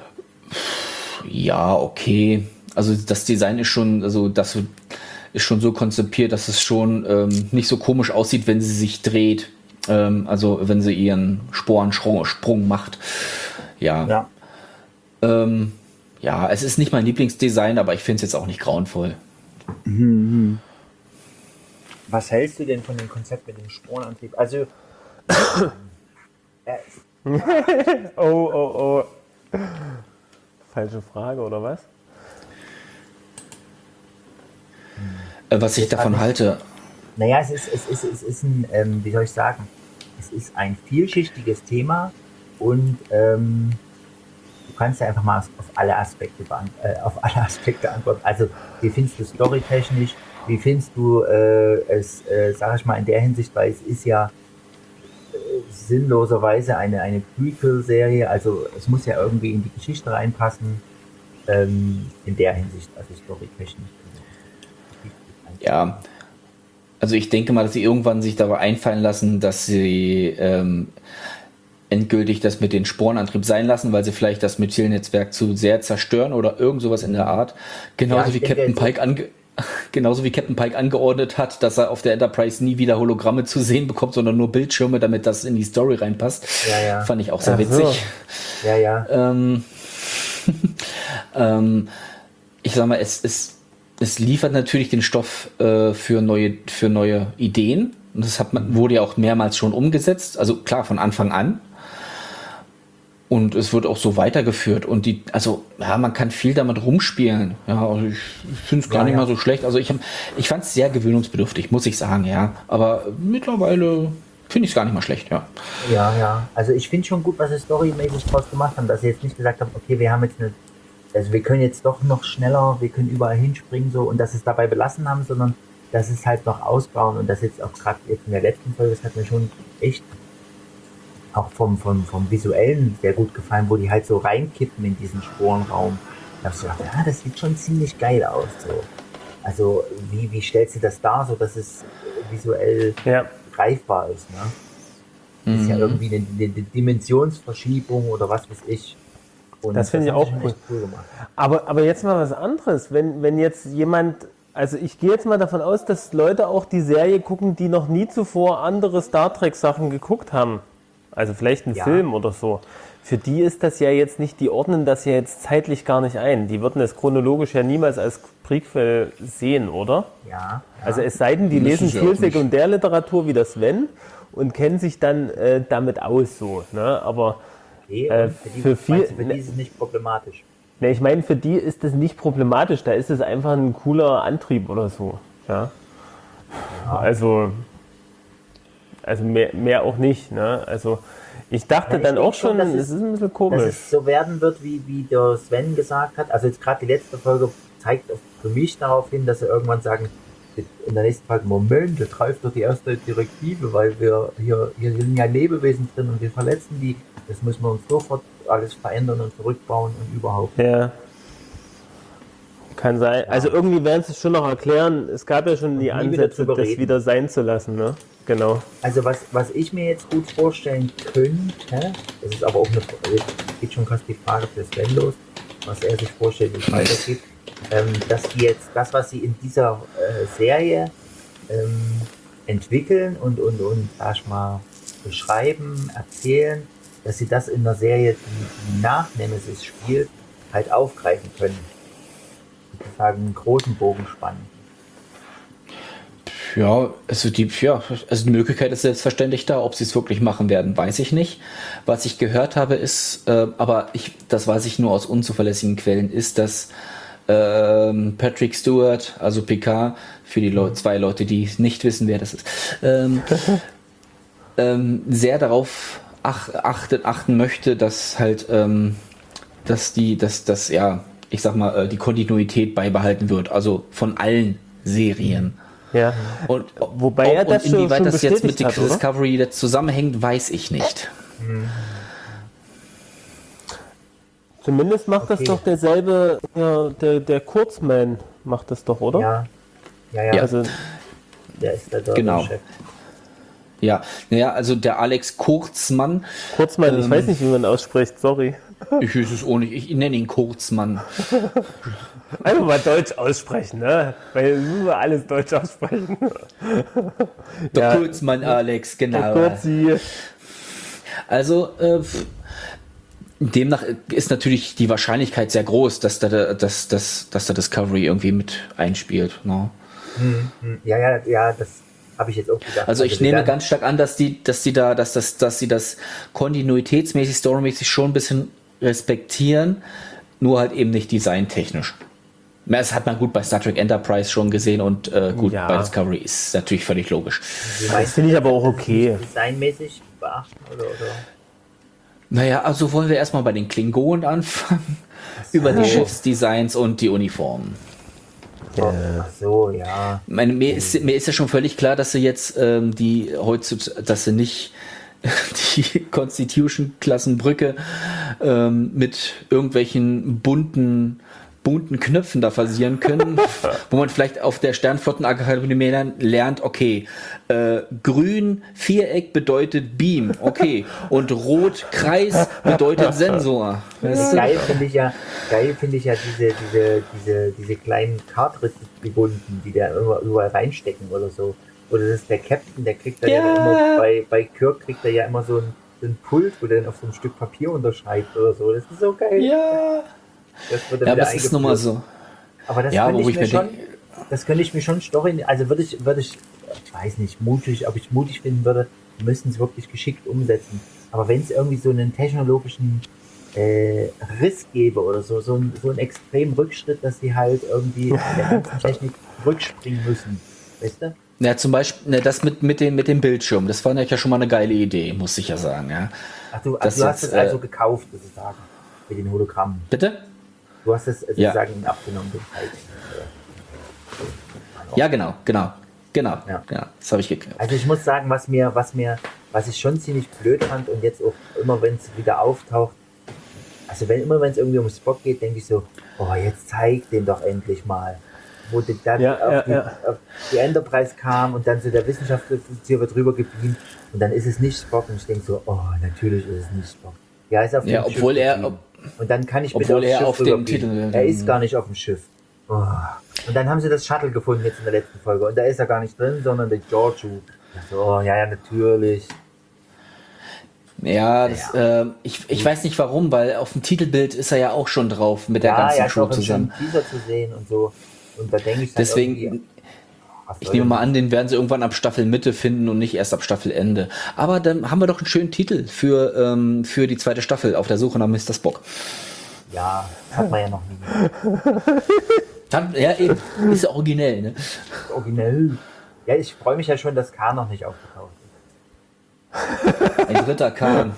Speaker 3: ja, okay. Also das Design ist schon, ist schon so konzipiert, dass es schon nicht so komisch aussieht, wenn sie sich dreht. Also wenn sie ihren Sporensprung macht. Ja. Es ist nicht mein Lieblingsdesign, aber ich finde es jetzt auch nicht grauenvoll.
Speaker 1: Was hältst du denn von dem Konzept mit dem Sporenantrieb? Also,
Speaker 2: Oh. Falsche Frage, oder was?
Speaker 3: Was ich davon halte.
Speaker 1: Naja, es ist ein, wie soll ich sagen, es ist ein vielschichtiges Thema und du kannst ja einfach mal auf alle Aspekte auf alle Aspekte antworten. Also, wie findest du storytechnisch? Wie findest du es, sag ich mal, in der Hinsicht, weil es ist ja sinnloserweise eine Prequel-Serie, also es muss ja irgendwie in die Geschichte reinpassen, in der Hinsicht, also storytechnisch.
Speaker 3: Ja, also ich denke mal, dass sie irgendwann sich dabei einfallen lassen, dass sie endgültig das mit den Sporenantrieb sein lassen, weil sie vielleicht das Myzel-Netzwerk zu sehr zerstören oder irgend sowas in der Art. Genauso wie Captain Pike angeordnet hat, dass er auf der Enterprise nie wieder Hologramme zu sehen bekommt, sondern nur Bildschirme, damit das in die Story reinpasst.
Speaker 1: Ja.
Speaker 3: Fand ich auch sehr witzig.
Speaker 1: Ja.
Speaker 3: Ich sag mal, es liefert natürlich den Stoff für neue Ideen. Und das wurde ja auch mehrmals schon umgesetzt. Also klar, von Anfang an. Und es wird auch so weitergeführt. Und man kann viel damit rumspielen. Ja, also ich finde es gar nicht mal so schlecht. Also ich fand es sehr gewöhnungsbedürftig, muss ich sagen, ja. Aber mittlerweile finde ich es gar nicht mal schlecht, ja.
Speaker 1: Ja. Also ich finde schon gut, was sie storymäßig draus gemacht haben, dass sie jetzt nicht gesagt haben, okay, wir haben jetzt also wir können jetzt doch noch schneller, wir können überall hinspringen, so, und dass sie es dabei belassen haben, sondern dass sie es halt noch ausbauen und das jetzt auch gerade jetzt in der letzten Folge, das hat mir schon echt auch vom Visuellen sehr gut gefallen, wo die halt so reinkippen in diesen Sporenraum. Da habe ich gedacht, ja, das sieht schon ziemlich geil aus. So. Also wie stellst du das dar, so dass es visuell greifbar ist, ne? Das ist ja irgendwie eine Dimensionsverschiebung oder was weiß ich. Und
Speaker 2: das finde ich auch cool.
Speaker 1: Gemacht.
Speaker 2: Aber jetzt mal was anderes. Wenn jetzt jemand, also ich gehe jetzt mal davon aus, dass Leute auch die Serie gucken, die noch nie zuvor andere Star Trek Sachen geguckt haben. Also vielleicht einen Film oder so. Für die ist das ja jetzt nicht, die ordnen das ja jetzt zeitlich gar nicht ein. Die würden es chronologisch ja niemals als Prequel sehen, oder?
Speaker 1: Ja.
Speaker 2: Also es sei denn, die lesen viel Sekundärliteratur wie das Sven und kennen sich dann damit aus, so. Ne? Aber für die
Speaker 1: ist es nicht problematisch.
Speaker 2: Ne, ich meine, für die ist das nicht problematisch. Da ist es einfach ein cooler Antrieb oder so. Ja. Also mehr auch nicht. Ne? Also ich dachte dann auch schon, es ist ein bisschen komisch.
Speaker 1: Dass es so werden wird, wie der Sven gesagt hat. Also jetzt gerade die letzte Folge zeigt für mich darauf hin, dass sie irgendwann sagen, in der nächsten Folge, Moment, das greift doch die erste Direktive, weil wir hier sind ja Lebewesen drin und wir verletzen die. Das müssen wir uns sofort alles verändern und zurückbauen und überhaupt.
Speaker 2: Ja. Kann sein. Also irgendwie werden sie es schon noch erklären. Es gab ja schon die Ansätze, das wieder sein zu lassen. Ne? Genau.
Speaker 1: Also was ich mir jetzt gut vorstellen könnte, das ist aber auch geht schon fast die Frage für Sven los, was er sich vorstellt, wie es weitergeht, dass die jetzt das, was sie in dieser Serie entwickeln und sag ich mal, beschreiben, erzählen, dass sie das in der Serie, die nach Nemesis spielt, halt aufgreifen können. Sozusagen einen großen Bogen spannen.
Speaker 3: Ja, also die Möglichkeit ist selbstverständlich da. Ob sie es wirklich machen werden, weiß ich nicht. Was ich gehört habe ist, das weiß ich nur aus unzuverlässigen Quellen, ist, dass Patrick Stewart, also Picard, für die zwei Leute, die nicht wissen, wer das ist, sehr darauf achten möchte, dass halt, die Kontinuität beibehalten wird, also von allen Serien.
Speaker 2: Ja.
Speaker 3: Und
Speaker 2: wobei er das
Speaker 3: inwieweit
Speaker 2: schon
Speaker 3: das jetzt mit
Speaker 2: hat,
Speaker 3: Discovery jetzt zusammenhängt, weiß ich nicht.
Speaker 2: Zumindest macht das doch derselbe, der Kurzman macht das doch, oder?
Speaker 1: Ja.
Speaker 2: Also,
Speaker 1: der ist der
Speaker 3: genau.
Speaker 1: Chef.
Speaker 3: Ja, naja, also der Alex Kurzmann.
Speaker 2: Kurzmann, ich weiß nicht, wie man ausspricht, sorry.
Speaker 3: Ich weiß es auch nicht, ich nenne ihn Kurzmann.
Speaker 2: Einfach mal Deutsch aussprechen, ne? Weil müssen wir alles Deutsch aussprechen.
Speaker 3: Der Kurzmann, Alex, genau.
Speaker 2: Der Kurzi.
Speaker 3: Also, demnach ist natürlich die Wahrscheinlichkeit sehr groß, dass da Discovery irgendwie mit einspielt. Ne?
Speaker 1: Ja, das habe ich jetzt auch gedacht.
Speaker 3: Also ich nehme ganz stark an, dass sie das kontinuitätsmäßig, storymäßig schon ein bisschen respektieren, nur halt eben nicht designtechnisch. Na, das hat man gut bei Star Trek Enterprise schon gesehen und gut,
Speaker 2: Ja.
Speaker 3: bei Discovery ist natürlich völlig logisch.
Speaker 2: Das finde ich aber auch okay.
Speaker 1: Designmäßig beachten oder?
Speaker 3: Naja, also wollen wir erstmal bei den Klingonen anfangen, über die Schiffsdesigns und die Uniformen.
Speaker 1: Ach so, ja.
Speaker 3: Mir ist ja schon völlig klar, dass sie jetzt dass sie nicht die Constitution-Klassenbrücke mit irgendwelchen bunten Knöpfen da versieren können, wo man vielleicht auf der Sternflottenakademie lernt, okay, grün Viereck bedeutet Beam, okay, und rot Kreis bedeutet Sensor. Weißt du?
Speaker 1: Geil finde ich ja diese kleinen Cartridge-gebunden, die da überall reinstecken oder so. Oder das ist der Captain, der kriegt da ja immer, bei Kirk kriegt er ja immer so ein Pult, wo der dann auf so einem Stück Papier unterschreibt oder so. Das ist so geil.
Speaker 3: Ja.
Speaker 1: Das wird dann
Speaker 3: Ja,
Speaker 1: wieder
Speaker 3: aber es ist nun mal
Speaker 1: eingeführt.
Speaker 3: so.
Speaker 1: Aber das
Speaker 3: Ja,
Speaker 1: könnte
Speaker 3: wo
Speaker 1: ich
Speaker 3: ich
Speaker 1: mir
Speaker 3: mir
Speaker 1: schon, das könnte ich mir schon Story, also würde ich weiß nicht, ob ich mutig finden würde, müssen es wirklich geschickt umsetzen. Aber wenn es irgendwie so einen technologischen Riss gäbe oder so einen extremen Rückschritt, dass sie halt irgendwie in der ganzen Technik rückspringen müssen, weißt du?
Speaker 3: Ja, zum Beispiel das mit dem Bildschirm, das war ja schon mal eine geile Idee, muss ich ja sagen. Ja.
Speaker 1: Ach, du
Speaker 3: Das
Speaker 1: hast
Speaker 3: jetzt,
Speaker 1: es also gekauft, sozusagen, mit den Hologrammen.
Speaker 3: Bitte?
Speaker 1: Du hast es sozusagen abgenommen, den Preis.
Speaker 3: Ja, genau.
Speaker 1: Ja.
Speaker 3: Das habe ich gekauft.
Speaker 1: Also ich muss sagen, was ich schon ziemlich blöd fand und jetzt auch immer, wenn es wieder auftaucht, also wenn es irgendwie um Spock geht, denke ich so, oh, jetzt zeig den doch endlich mal. Wo die dann auf die Enterprise kam und dann so der Wissenschaftsoffizier wird rüber gebeamt und dann ist es nicht Spock und ich denke so, oh, natürlich ist es nicht Spock. Ja, ist auf dem Schiff
Speaker 3: obwohl er
Speaker 1: geblieben. Und dann kann ich
Speaker 3: obwohl
Speaker 1: bitte
Speaker 3: er
Speaker 1: aufs
Speaker 3: auf
Speaker 1: Schiff
Speaker 3: dem
Speaker 1: rüberbeamen.
Speaker 3: Titel-
Speaker 1: Er ist gar nicht auf dem Schiff. Oh. Und dann haben sie das Shuttle gefunden jetzt in der letzten Folge und da ist er gar nicht drin, sondern der Giorgio. So, oh, ja, natürlich.
Speaker 3: Ja, ich weiß nicht warum, weil auf dem Titelbild ist er ja auch schon drauf mit der ganzen
Speaker 1: ja, ist
Speaker 3: Crew
Speaker 1: auch im
Speaker 3: zusammen.
Speaker 1: schönen Teaser zu sehen und so. Und da denke ich dann
Speaker 3: Deswegen,
Speaker 1: irgendwie, was
Speaker 3: ich
Speaker 1: soll
Speaker 3: nehme
Speaker 1: denn
Speaker 3: mal an, den werden sie irgendwann ab Staffelmitte finden und nicht erst ab Staffelende. Aber dann haben wir doch einen schönen Titel für die zweite Staffel, auf der Suche nach Mr. Spock.
Speaker 1: Ja, hat man ja noch nie.
Speaker 3: Ja, eben. Ist ja originell, ne?
Speaker 1: Originell. Ja, ich freue mich ja schon, dass K noch nicht aufgetaucht ist.
Speaker 3: Ein dritter Kahn.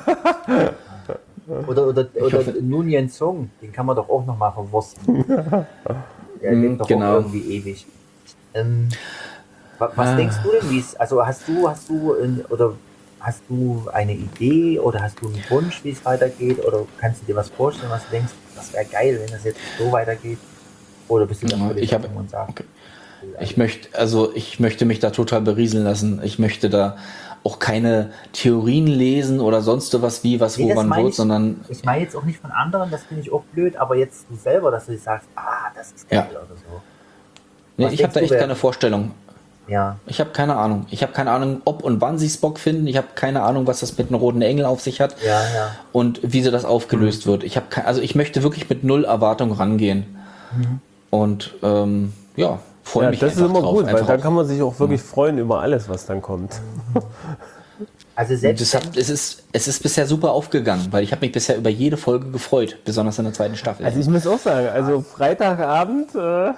Speaker 1: Oder Nunien Sung, den kann man doch auch noch mal verwursten. Der lebt doch
Speaker 3: genau.
Speaker 1: auch irgendwie ewig. Was denkst du denn, wie es, also hast du eine Idee oder hast du einen Wunsch, wie es weitergeht, oder kannst du dir was vorstellen, was du denkst, das wäre geil, wenn das jetzt so weitergeht, oder bist du da völlig offen und sagst,
Speaker 3: okay. Ich möchte mich da total berieseln lassen. Ich möchte da auch keine Theorien lesen oder sonst was wie, was, wo, wann, wo, sondern...
Speaker 1: Ich meine jetzt auch nicht von anderen, das finde ich auch blöd, aber jetzt du selber, dass du sagst, das ist geil oder so.
Speaker 3: Nee, ich habe da echt keine Vorstellung.
Speaker 1: Ja.
Speaker 3: Ich habe keine Ahnung. Ich habe keine Ahnung, ob und wann sie Spock finden. Ich habe keine Ahnung, was das mit einem roten Engel auf sich hat.
Speaker 1: Ja.
Speaker 3: Und wie sie das aufgelöst wird. Ich möchte wirklich mit null Erwartung rangehen. Und freue mich
Speaker 2: das ist
Speaker 3: einfach
Speaker 2: immer
Speaker 3: drauf.
Speaker 2: gut, weil
Speaker 3: Einfach
Speaker 2: dann kann man sich auch wirklich freuen über alles, was dann kommt.
Speaker 1: Also selbst
Speaker 3: es ist bisher super aufgegangen, weil ich habe mich bisher über jede Folge gefreut, besonders in der zweiten Staffel.
Speaker 2: Also ich muss auch sagen, also Freitagabend,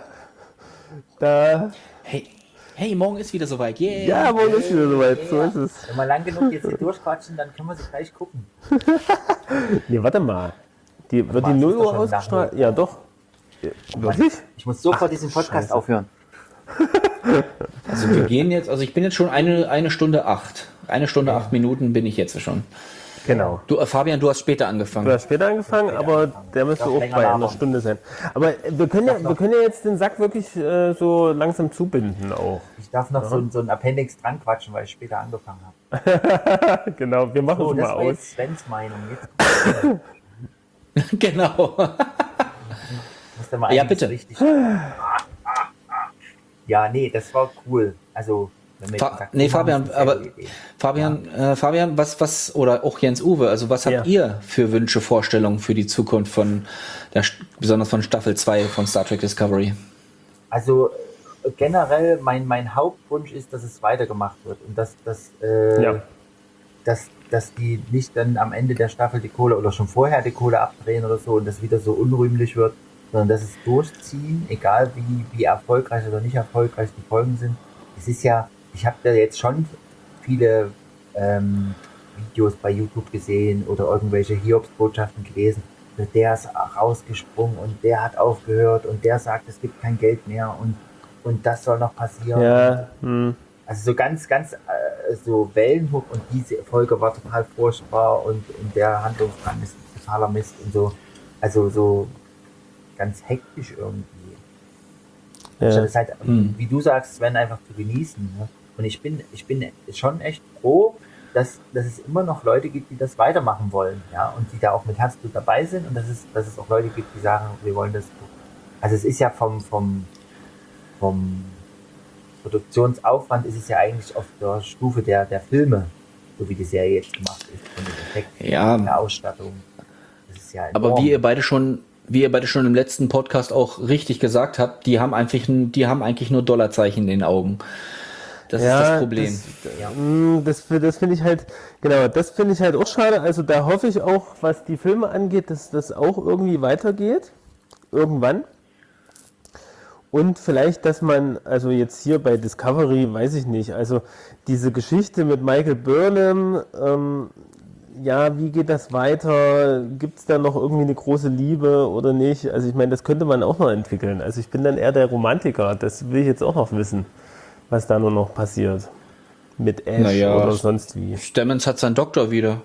Speaker 2: da...
Speaker 3: Hey, morgen ist wieder soweit. Yeah.
Speaker 2: Ja, morgen ist wieder soweit, so ist es.
Speaker 1: wenn wir lang genug jetzt hier durchquatschen, dann können wir sie gleich gucken.
Speaker 2: Nee, warte mal. Wird die
Speaker 1: mal,
Speaker 2: 0
Speaker 1: ist doch
Speaker 2: Uhr
Speaker 1: schon
Speaker 2: ausgestrahlt?
Speaker 1: Nachmittag.
Speaker 2: Ja, doch. Wirklich?
Speaker 1: Ich muss sofort diesen Podcast aufhören.
Speaker 3: Also wir gehen jetzt, ich bin jetzt schon eine Stunde 8. 1 Stunde 8 Minuten bin ich jetzt schon.
Speaker 2: Genau.
Speaker 3: Du, Fabian, du hast später
Speaker 2: Du
Speaker 3: angefangen.
Speaker 2: hast später angefangen, aber der müsste
Speaker 1: Darf
Speaker 2: auch
Speaker 1: länger
Speaker 2: bei einer
Speaker 1: labern.
Speaker 2: Stunde sein. Aber wir können ja jetzt den Sack wirklich so langsam zubinden auch.
Speaker 1: Ich darf noch so ein Appendix dran quatschen, weil ich später angefangen habe.
Speaker 2: Genau, wir machen
Speaker 1: So,
Speaker 2: es
Speaker 1: das
Speaker 2: mal
Speaker 1: war
Speaker 2: aus.
Speaker 1: jetzt Svens Meinung. Jetzt
Speaker 3: Genau.
Speaker 1: muss der mal
Speaker 3: Ja,
Speaker 1: einiges
Speaker 3: bitte.
Speaker 1: richtig. Ja, nee, das war cool. Also, wenn wir gesagt,
Speaker 3: Nee,
Speaker 1: wir
Speaker 3: Fabian,
Speaker 1: machen, ist eine
Speaker 3: aber
Speaker 1: gute Idee.
Speaker 3: Fabian, was oder auch Jens Uwe, also was habt ihr für Wünsche, Vorstellungen für die Zukunft besonders von Staffel 2 von Star Trek Discovery?
Speaker 1: Also generell mein Hauptwunsch ist, dass es weitergemacht wird und dass die nicht dann am Ende der Staffel die Kohle oder schon vorher die Kohle abdrehen oder so und das wieder so unrühmlich wird. sondern das ist durchziehen, egal wie erfolgreich oder nicht erfolgreich die Folgen sind. Es ist ja, ich habe da jetzt schon viele Videos bei YouTube gesehen oder irgendwelche Hiobsbotschaften gelesen. Der ist rausgesprungen und der hat aufgehört und der sagt, es gibt kein Geld mehr und das soll noch passieren.
Speaker 2: Ja,
Speaker 1: Also so ganz so Wellenhoch und diese Folge war total furchtbar und der Handlungsstrang ist totaler Mist und so. Also so ganz hektisch irgendwie.
Speaker 2: ja.
Speaker 1: Statt es halt, wie du sagst, Sven, einfach zu genießen. Ne? Und ich bin schon echt froh, dass es immer noch Leute gibt, die das weitermachen wollen, ja, und die da auch mit Herzblut dabei sind und dass es auch Leute gibt, die sagen, wir wollen das. Also es ist ja vom Produktionsaufwand ist es ja eigentlich auf der Stufe der Filme, so wie die Serie jetzt gemacht ist, von den Effekten,
Speaker 3: Ja.
Speaker 1: der Ausstattung. Das ist ja
Speaker 3: Aber
Speaker 1: enorm.
Speaker 3: wie ihr beide schon im letzten Podcast auch richtig gesagt habt, die haben eigentlich nur Dollarzeichen in den Augen. Das ist das Problem.
Speaker 2: Das finde ich halt, genau, das finde ich halt auch schade. Also da hoffe ich auch, was die Filme angeht, dass das auch irgendwie weitergeht. Irgendwann. Und vielleicht, dass man, also jetzt hier bei Discovery, weiß ich nicht, also diese Geschichte mit Michael Burnham, ja, wie geht das weiter? Gibt es da noch irgendwie eine große Liebe oder nicht? Also ich meine, das könnte man auch noch entwickeln. Also ich bin dann eher der Romantiker, das will ich jetzt auch noch wissen, was da nur noch passiert. Mit Ash oder sonst wie.
Speaker 3: Stamets hat seinen Doktor wieder.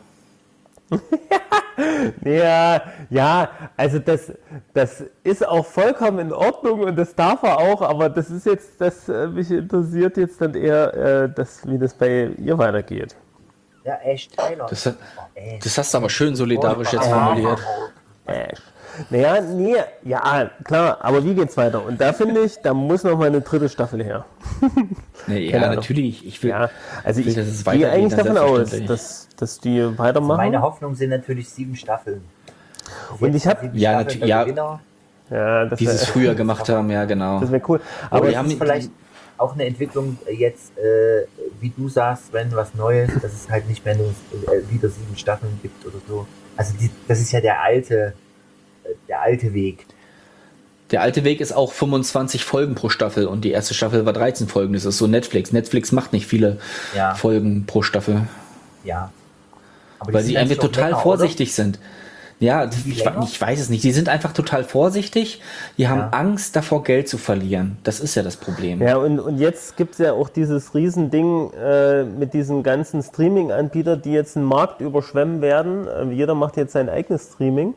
Speaker 2: Ja, also das ist auch vollkommen in Ordnung und das darf er auch, aber das ist jetzt, mich interessiert jetzt dann eher, wie das bei ihr weitergeht.
Speaker 1: Ja, Ash Tyler.
Speaker 3: Das hast du aber schön solidarisch jetzt formuliert.
Speaker 2: Naja, nee, ja, klar, aber wie geht's weiter? Und da finde ich, da muss noch mal eine dritte Staffel her.
Speaker 3: Nee,
Speaker 2: Keine
Speaker 3: ja,
Speaker 2: Ahnung.
Speaker 3: natürlich. Ich will,
Speaker 2: Ja, also
Speaker 3: will,
Speaker 2: ich
Speaker 3: dass es
Speaker 2: gehe
Speaker 3: weitergeht,
Speaker 2: eigentlich
Speaker 3: dann
Speaker 2: davon aus,
Speaker 3: selbstverständlich.
Speaker 2: dass die weitermachen.
Speaker 1: Meine Hoffnung sind natürlich 7 Staffeln.
Speaker 2: Und ich habe,
Speaker 1: 7
Speaker 3: Ja,
Speaker 1: Staffeln
Speaker 3: natürlich, ja.
Speaker 1: der Gewinner.
Speaker 2: ja,
Speaker 3: Wie sie es früher gemacht haben, ja genau.
Speaker 2: das wäre cool.
Speaker 3: Aber
Speaker 2: Aber
Speaker 3: die
Speaker 1: Das
Speaker 3: haben
Speaker 1: ist vielleicht auch eine Entwicklung jetzt, wie du sagst, wenn was Neues, dass es halt nicht mehr nur wieder 7 Staffeln gibt oder so. Also das ist ja der alte Weg.
Speaker 3: Der alte Weg ist auch 25 Folgen pro Staffel und die erste Staffel war 13 Folgen. Das ist so Netflix. Netflix macht nicht viele
Speaker 1: Ja.
Speaker 3: Folgen pro Staffel,
Speaker 1: Ja. Aber die
Speaker 3: weil
Speaker 1: sind
Speaker 3: sie einfach
Speaker 1: jetzt noch
Speaker 3: total
Speaker 1: länger,
Speaker 3: vorsichtig sind. Ja, ich
Speaker 1: länger?
Speaker 3: weiß es nicht. Die sind einfach total vorsichtig. Die haben
Speaker 1: Ja.
Speaker 3: Angst davor, Geld zu verlieren. Das ist ja das Problem.
Speaker 2: ja, und jetzt gibt es ja auch dieses Riesending mit diesen ganzen Streaming-Anbietern, die jetzt einen Markt überschwemmen werden. Jeder macht jetzt sein eigenes Streaming.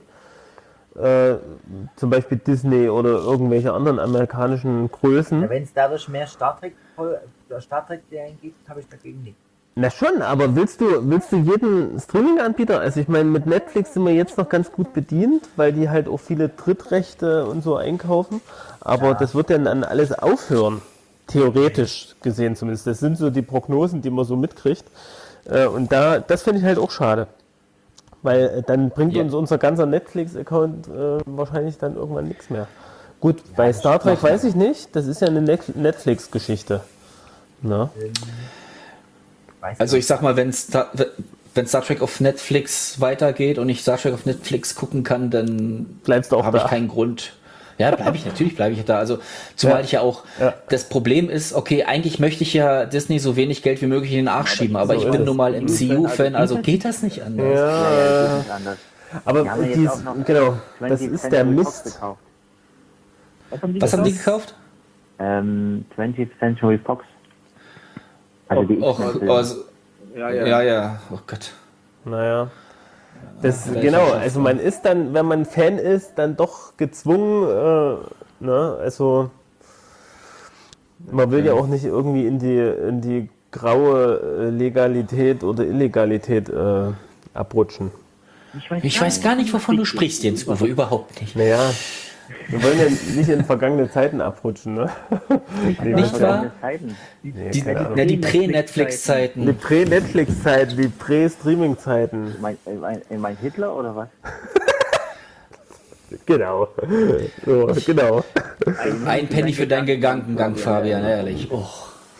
Speaker 2: Zum Beispiel Disney oder irgendwelche anderen amerikanischen Größen.
Speaker 1: Ja, wenn es dadurch mehr Star Trek-Serien gibt, habe ich dagegen nichts.
Speaker 2: Na schon, aber willst du jeden Streaming-Anbieter, also ich meine, mit Netflix sind wir jetzt noch ganz gut bedient, weil die halt auch viele Drittrechte und so einkaufen, aber das wird dann an alles aufhören, theoretisch gesehen zumindest. Das sind so die Prognosen, die man so mitkriegt, und das finde ich halt auch schade, weil dann bringt
Speaker 3: Ja.
Speaker 2: uns unser ganzer Netflix-Account wahrscheinlich dann irgendwann nichts mehr. Gut, bei Star Trek weiß ich nicht, das ist ja eine Netflix-Geschichte. Na?
Speaker 3: Also ich sag mal, wenn Star Trek auf Netflix weitergeht und ich Star Trek auf Netflix gucken kann, dann
Speaker 2: Bleibst du auch
Speaker 3: habe
Speaker 2: da.
Speaker 3: ich keinen Grund. Ja, natürlich bleibe ich da. Also zumal ich ja auch, das Problem ist, okay, eigentlich möchte ich ja Disney so wenig Geld wie möglich in den Arsch schieben, aber
Speaker 2: so
Speaker 3: ich
Speaker 2: ist
Speaker 3: bin
Speaker 2: es.
Speaker 3: nun mal MCU-Fan, also geht das nicht anders.
Speaker 2: Ja,
Speaker 5: das ist anders.
Speaker 2: aber
Speaker 5: Die haben ja jetzt auch noch
Speaker 2: genau, das
Speaker 5: 20th
Speaker 2: ist der
Speaker 5: Century Fox
Speaker 2: Mist.
Speaker 5: gekauft.
Speaker 3: Was haben die gekauft?
Speaker 5: 20th Century Fox. Also die
Speaker 3: Oh,
Speaker 5: X-Men-Filme.
Speaker 3: also, ja, oh Gott.
Speaker 2: Naja. Das,
Speaker 3: vielleicht
Speaker 2: genau,
Speaker 3: auch
Speaker 2: also man ist dann, wenn man Fan ist, dann doch gezwungen, also man will ja auch nicht irgendwie in die graue Legalität oder Illegalität abrutschen.
Speaker 3: Ich weiß gar nicht, wovon du sprichst jetzt, Uwe, überhaupt nicht.
Speaker 2: Naja, wir wollen ja nicht in vergangene Zeiten abrutschen, ne?
Speaker 3: Nicht wahr?
Speaker 5: Zeiten.
Speaker 3: Die
Speaker 2: keine Ahnung.
Speaker 3: die Prä-Netflix-Zeiten.
Speaker 2: Die Prä-Netflix-Zeiten, die Prä-Streaming-Zeiten.
Speaker 5: Mein Hitler oder was?
Speaker 2: Genau. So, genau.
Speaker 3: Ein Penny für deinen Gedankengang, Fabian, ehrlich. Oh.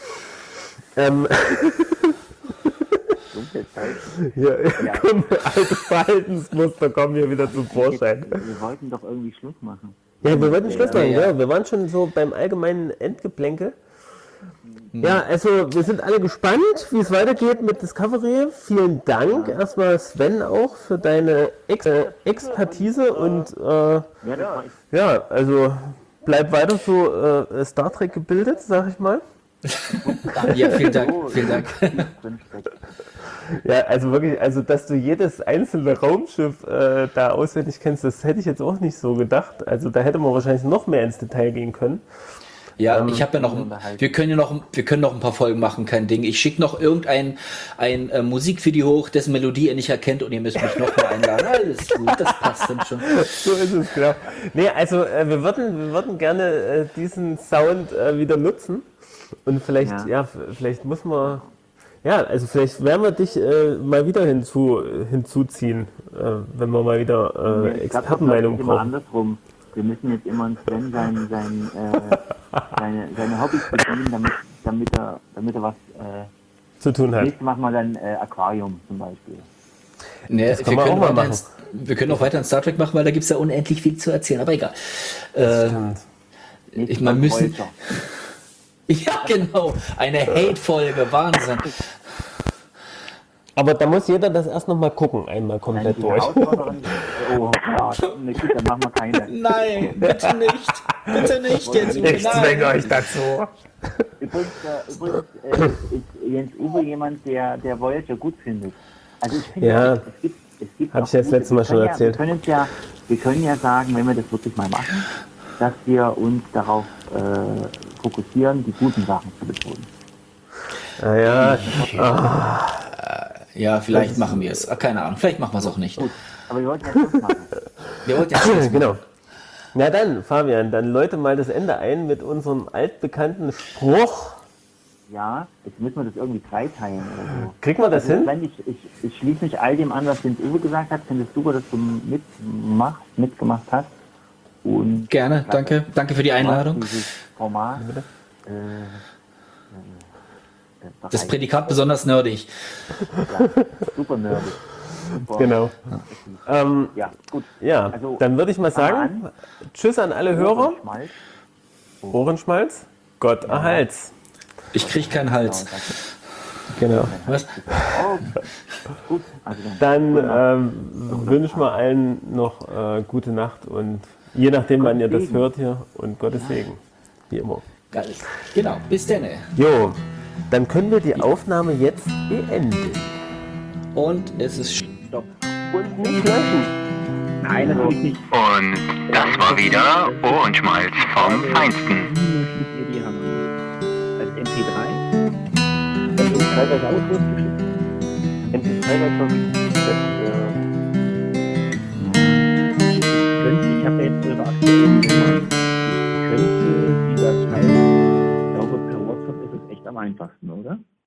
Speaker 5: Dunkle Zeit.
Speaker 2: Hier, alte Verhaltensmuster kommen hier wieder zum Vorschein.
Speaker 5: Wir wollten doch irgendwie Schluss machen.
Speaker 2: Ja, wir wollten Schluss machen,
Speaker 3: Ja.
Speaker 2: ja. Wir waren schon so beim allgemeinen Endgeplänkel. Ja, also wir sind alle gespannt, wie es weitergeht mit Discovery. Vielen Dank erstmal Sven auch für deine Expertise und
Speaker 5: Ja, das war ich.
Speaker 2: ja, also bleib weiter so Star Trek gebildet, sag ich mal.
Speaker 3: Ja, vielen Dank. Vielen Dank.
Speaker 5: Drinsteckt.
Speaker 2: Ja, also wirklich, also dass du jedes einzelne Raumschiff da auswendig kennst, das hätte ich jetzt auch nicht so gedacht. Also da hätte man wahrscheinlich noch mehr ins Detail gehen können.
Speaker 3: Ja, ich habe ja noch, wir können noch ein paar Folgen machen, kein Ding. Ich schicke noch irgendein Musikvideo hoch, dessen Melodie ihr nicht erkennt und ihr müsst mich noch mal einladen. Alles gut, das passt dann schon.
Speaker 2: So ist es, genau. Nee, also wir würden gerne diesen Sound wieder nutzen und vielleicht, vielleicht muss man, ja, also vielleicht werden wir dich mal wieder hinzuziehen, wenn wir mal wieder Expertenmeinung
Speaker 5: immer
Speaker 2: brauchen.
Speaker 5: andersrum. Wir müssen jetzt immer Sven seine Hobbys bedienen, damit er was.
Speaker 2: Zu tun hat.
Speaker 5: Nächstes machen wir dann Aquarium zum Beispiel.
Speaker 3: Nee,
Speaker 2: Das kann man auch mal machen.
Speaker 3: wir können auch weiter in Star Trek machen, weil da gibt es ja unendlich viel zu erzählen, aber egal.
Speaker 2: Stimmt.
Speaker 5: Nächstes
Speaker 3: Man
Speaker 5: Mal
Speaker 3: müssen-
Speaker 5: Kreuzer.
Speaker 3: Ja, genau. Eine Hate-Folge, Wahnsinn.
Speaker 2: Aber da muss jeder das erst noch mal gucken, einmal komplett
Speaker 5: Die
Speaker 2: durch.
Speaker 5: Herausforderin- Oh, ja, ne, gut, dann machen wir keine.
Speaker 3: Nein, bitte nicht. Bitte nicht, jetzt.
Speaker 2: Ich zwänge euch dazu.
Speaker 5: Übrigens ist Jens Uwe jemand, der Voyager gut findet. Also ich finde,
Speaker 2: Ja.
Speaker 5: es gibt
Speaker 2: Hab
Speaker 5: auch
Speaker 2: ich ja das
Speaker 5: gute-
Speaker 2: letzte Mal
Speaker 5: wir
Speaker 2: schon
Speaker 5: können
Speaker 2: erzählt.
Speaker 5: Wir können ja sagen, wenn wir das wirklich mal machen, dass wir uns darauf fokussieren, die guten Sachen zu betonen.
Speaker 2: Ja,
Speaker 3: Ja, vielleicht machen wir es. Keine Ahnung, vielleicht machen wir es auch nicht.
Speaker 5: Gut, aber wir wollten ja Schluss machen.
Speaker 3: Wir wollten ja Schluss machen.
Speaker 2: genau. Na dann, Fabian, dann läute mal das Ende ein mit unserem altbekannten Spruch.
Speaker 5: Ja, jetzt müssen wir das irgendwie dreiteilen oder so.
Speaker 2: Kriegen wir das hin?
Speaker 5: Sven, ich schließe mich all dem an, was Jens Uwe gesagt hat. Finde es super, dass du mitgemacht hast. Und
Speaker 3: Gerne, danke. Danke für die Einladung.
Speaker 5: Dieses Format.
Speaker 3: Das Prädikat besonders nerdig.
Speaker 5: Super nerdig. Super.
Speaker 2: Genau.
Speaker 5: Ja, gut.
Speaker 2: Ja,
Speaker 5: Also,
Speaker 2: dann würde ich mal sagen,
Speaker 5: an.
Speaker 2: tschüss an alle Hörer.
Speaker 5: Schmalz.
Speaker 2: Ohrenschmalz, Gott erhalt's.
Speaker 3: Ich krieg keinen Hals.
Speaker 2: Genau.
Speaker 3: Was?
Speaker 5: Oh, gut. Also dann.
Speaker 2: Dann wünschen wir allen noch gute Nacht und je nachdem, wann ihr das
Speaker 5: Segen.
Speaker 2: hört hier und Gottes Segen. Wie immer.
Speaker 3: Geil. Genau, bis dann.
Speaker 2: Jo, dann können wir die Aufnahme jetzt beenden.
Speaker 3: Und es ist
Speaker 5: Stopp. Und nicht löschen. Nein, natürlich nicht.
Speaker 4: Und das war wieder Ohrenschmalz vom Feinsten.
Speaker 5: Müsst ihr die haben. Als MP3. Das ist teilweise auch losgeschickt. MP3 war schon. Ich habe jetzt eure aktuellen Nummern. Könnte die Datei, ich glaube per WhatsApp ist es echt am einfachsten, oder?